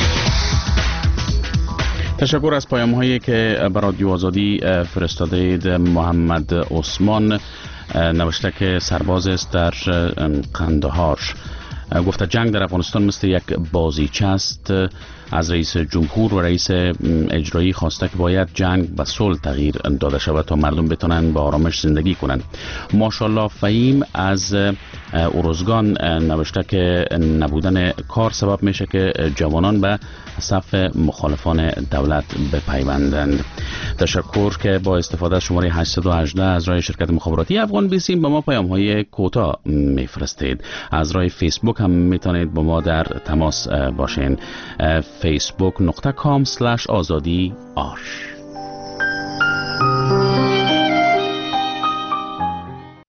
تشکر از پیام هایی که به رادیو آزادی فرستاده اید. محمد عثمان نوشته که سرباز است در قندهار. گفته جنگ در افغانستان مثل یک بازیچه است. از رئیس جمهور و رئیس اجرایی خواسته که باید جنگ به صلح تغییر داده شود تا مردم بتونن با آرامش زندگی کنند. ماشاءالله فهیم از اروزگان نوشته که نبودن کار سبب میشه که جوانان به صف مخالفان دولت بپیوندند. تشکر که با استفاده از شماره هشتصد و هجده از راه شرکت مخابراتی افغان بیسیم به ما پیام های کوتاه میفرستید. از راه فیسبوک هم میتونید با ما در تماس باشین. فیسبوک نقطه کام سلش آزادی آر.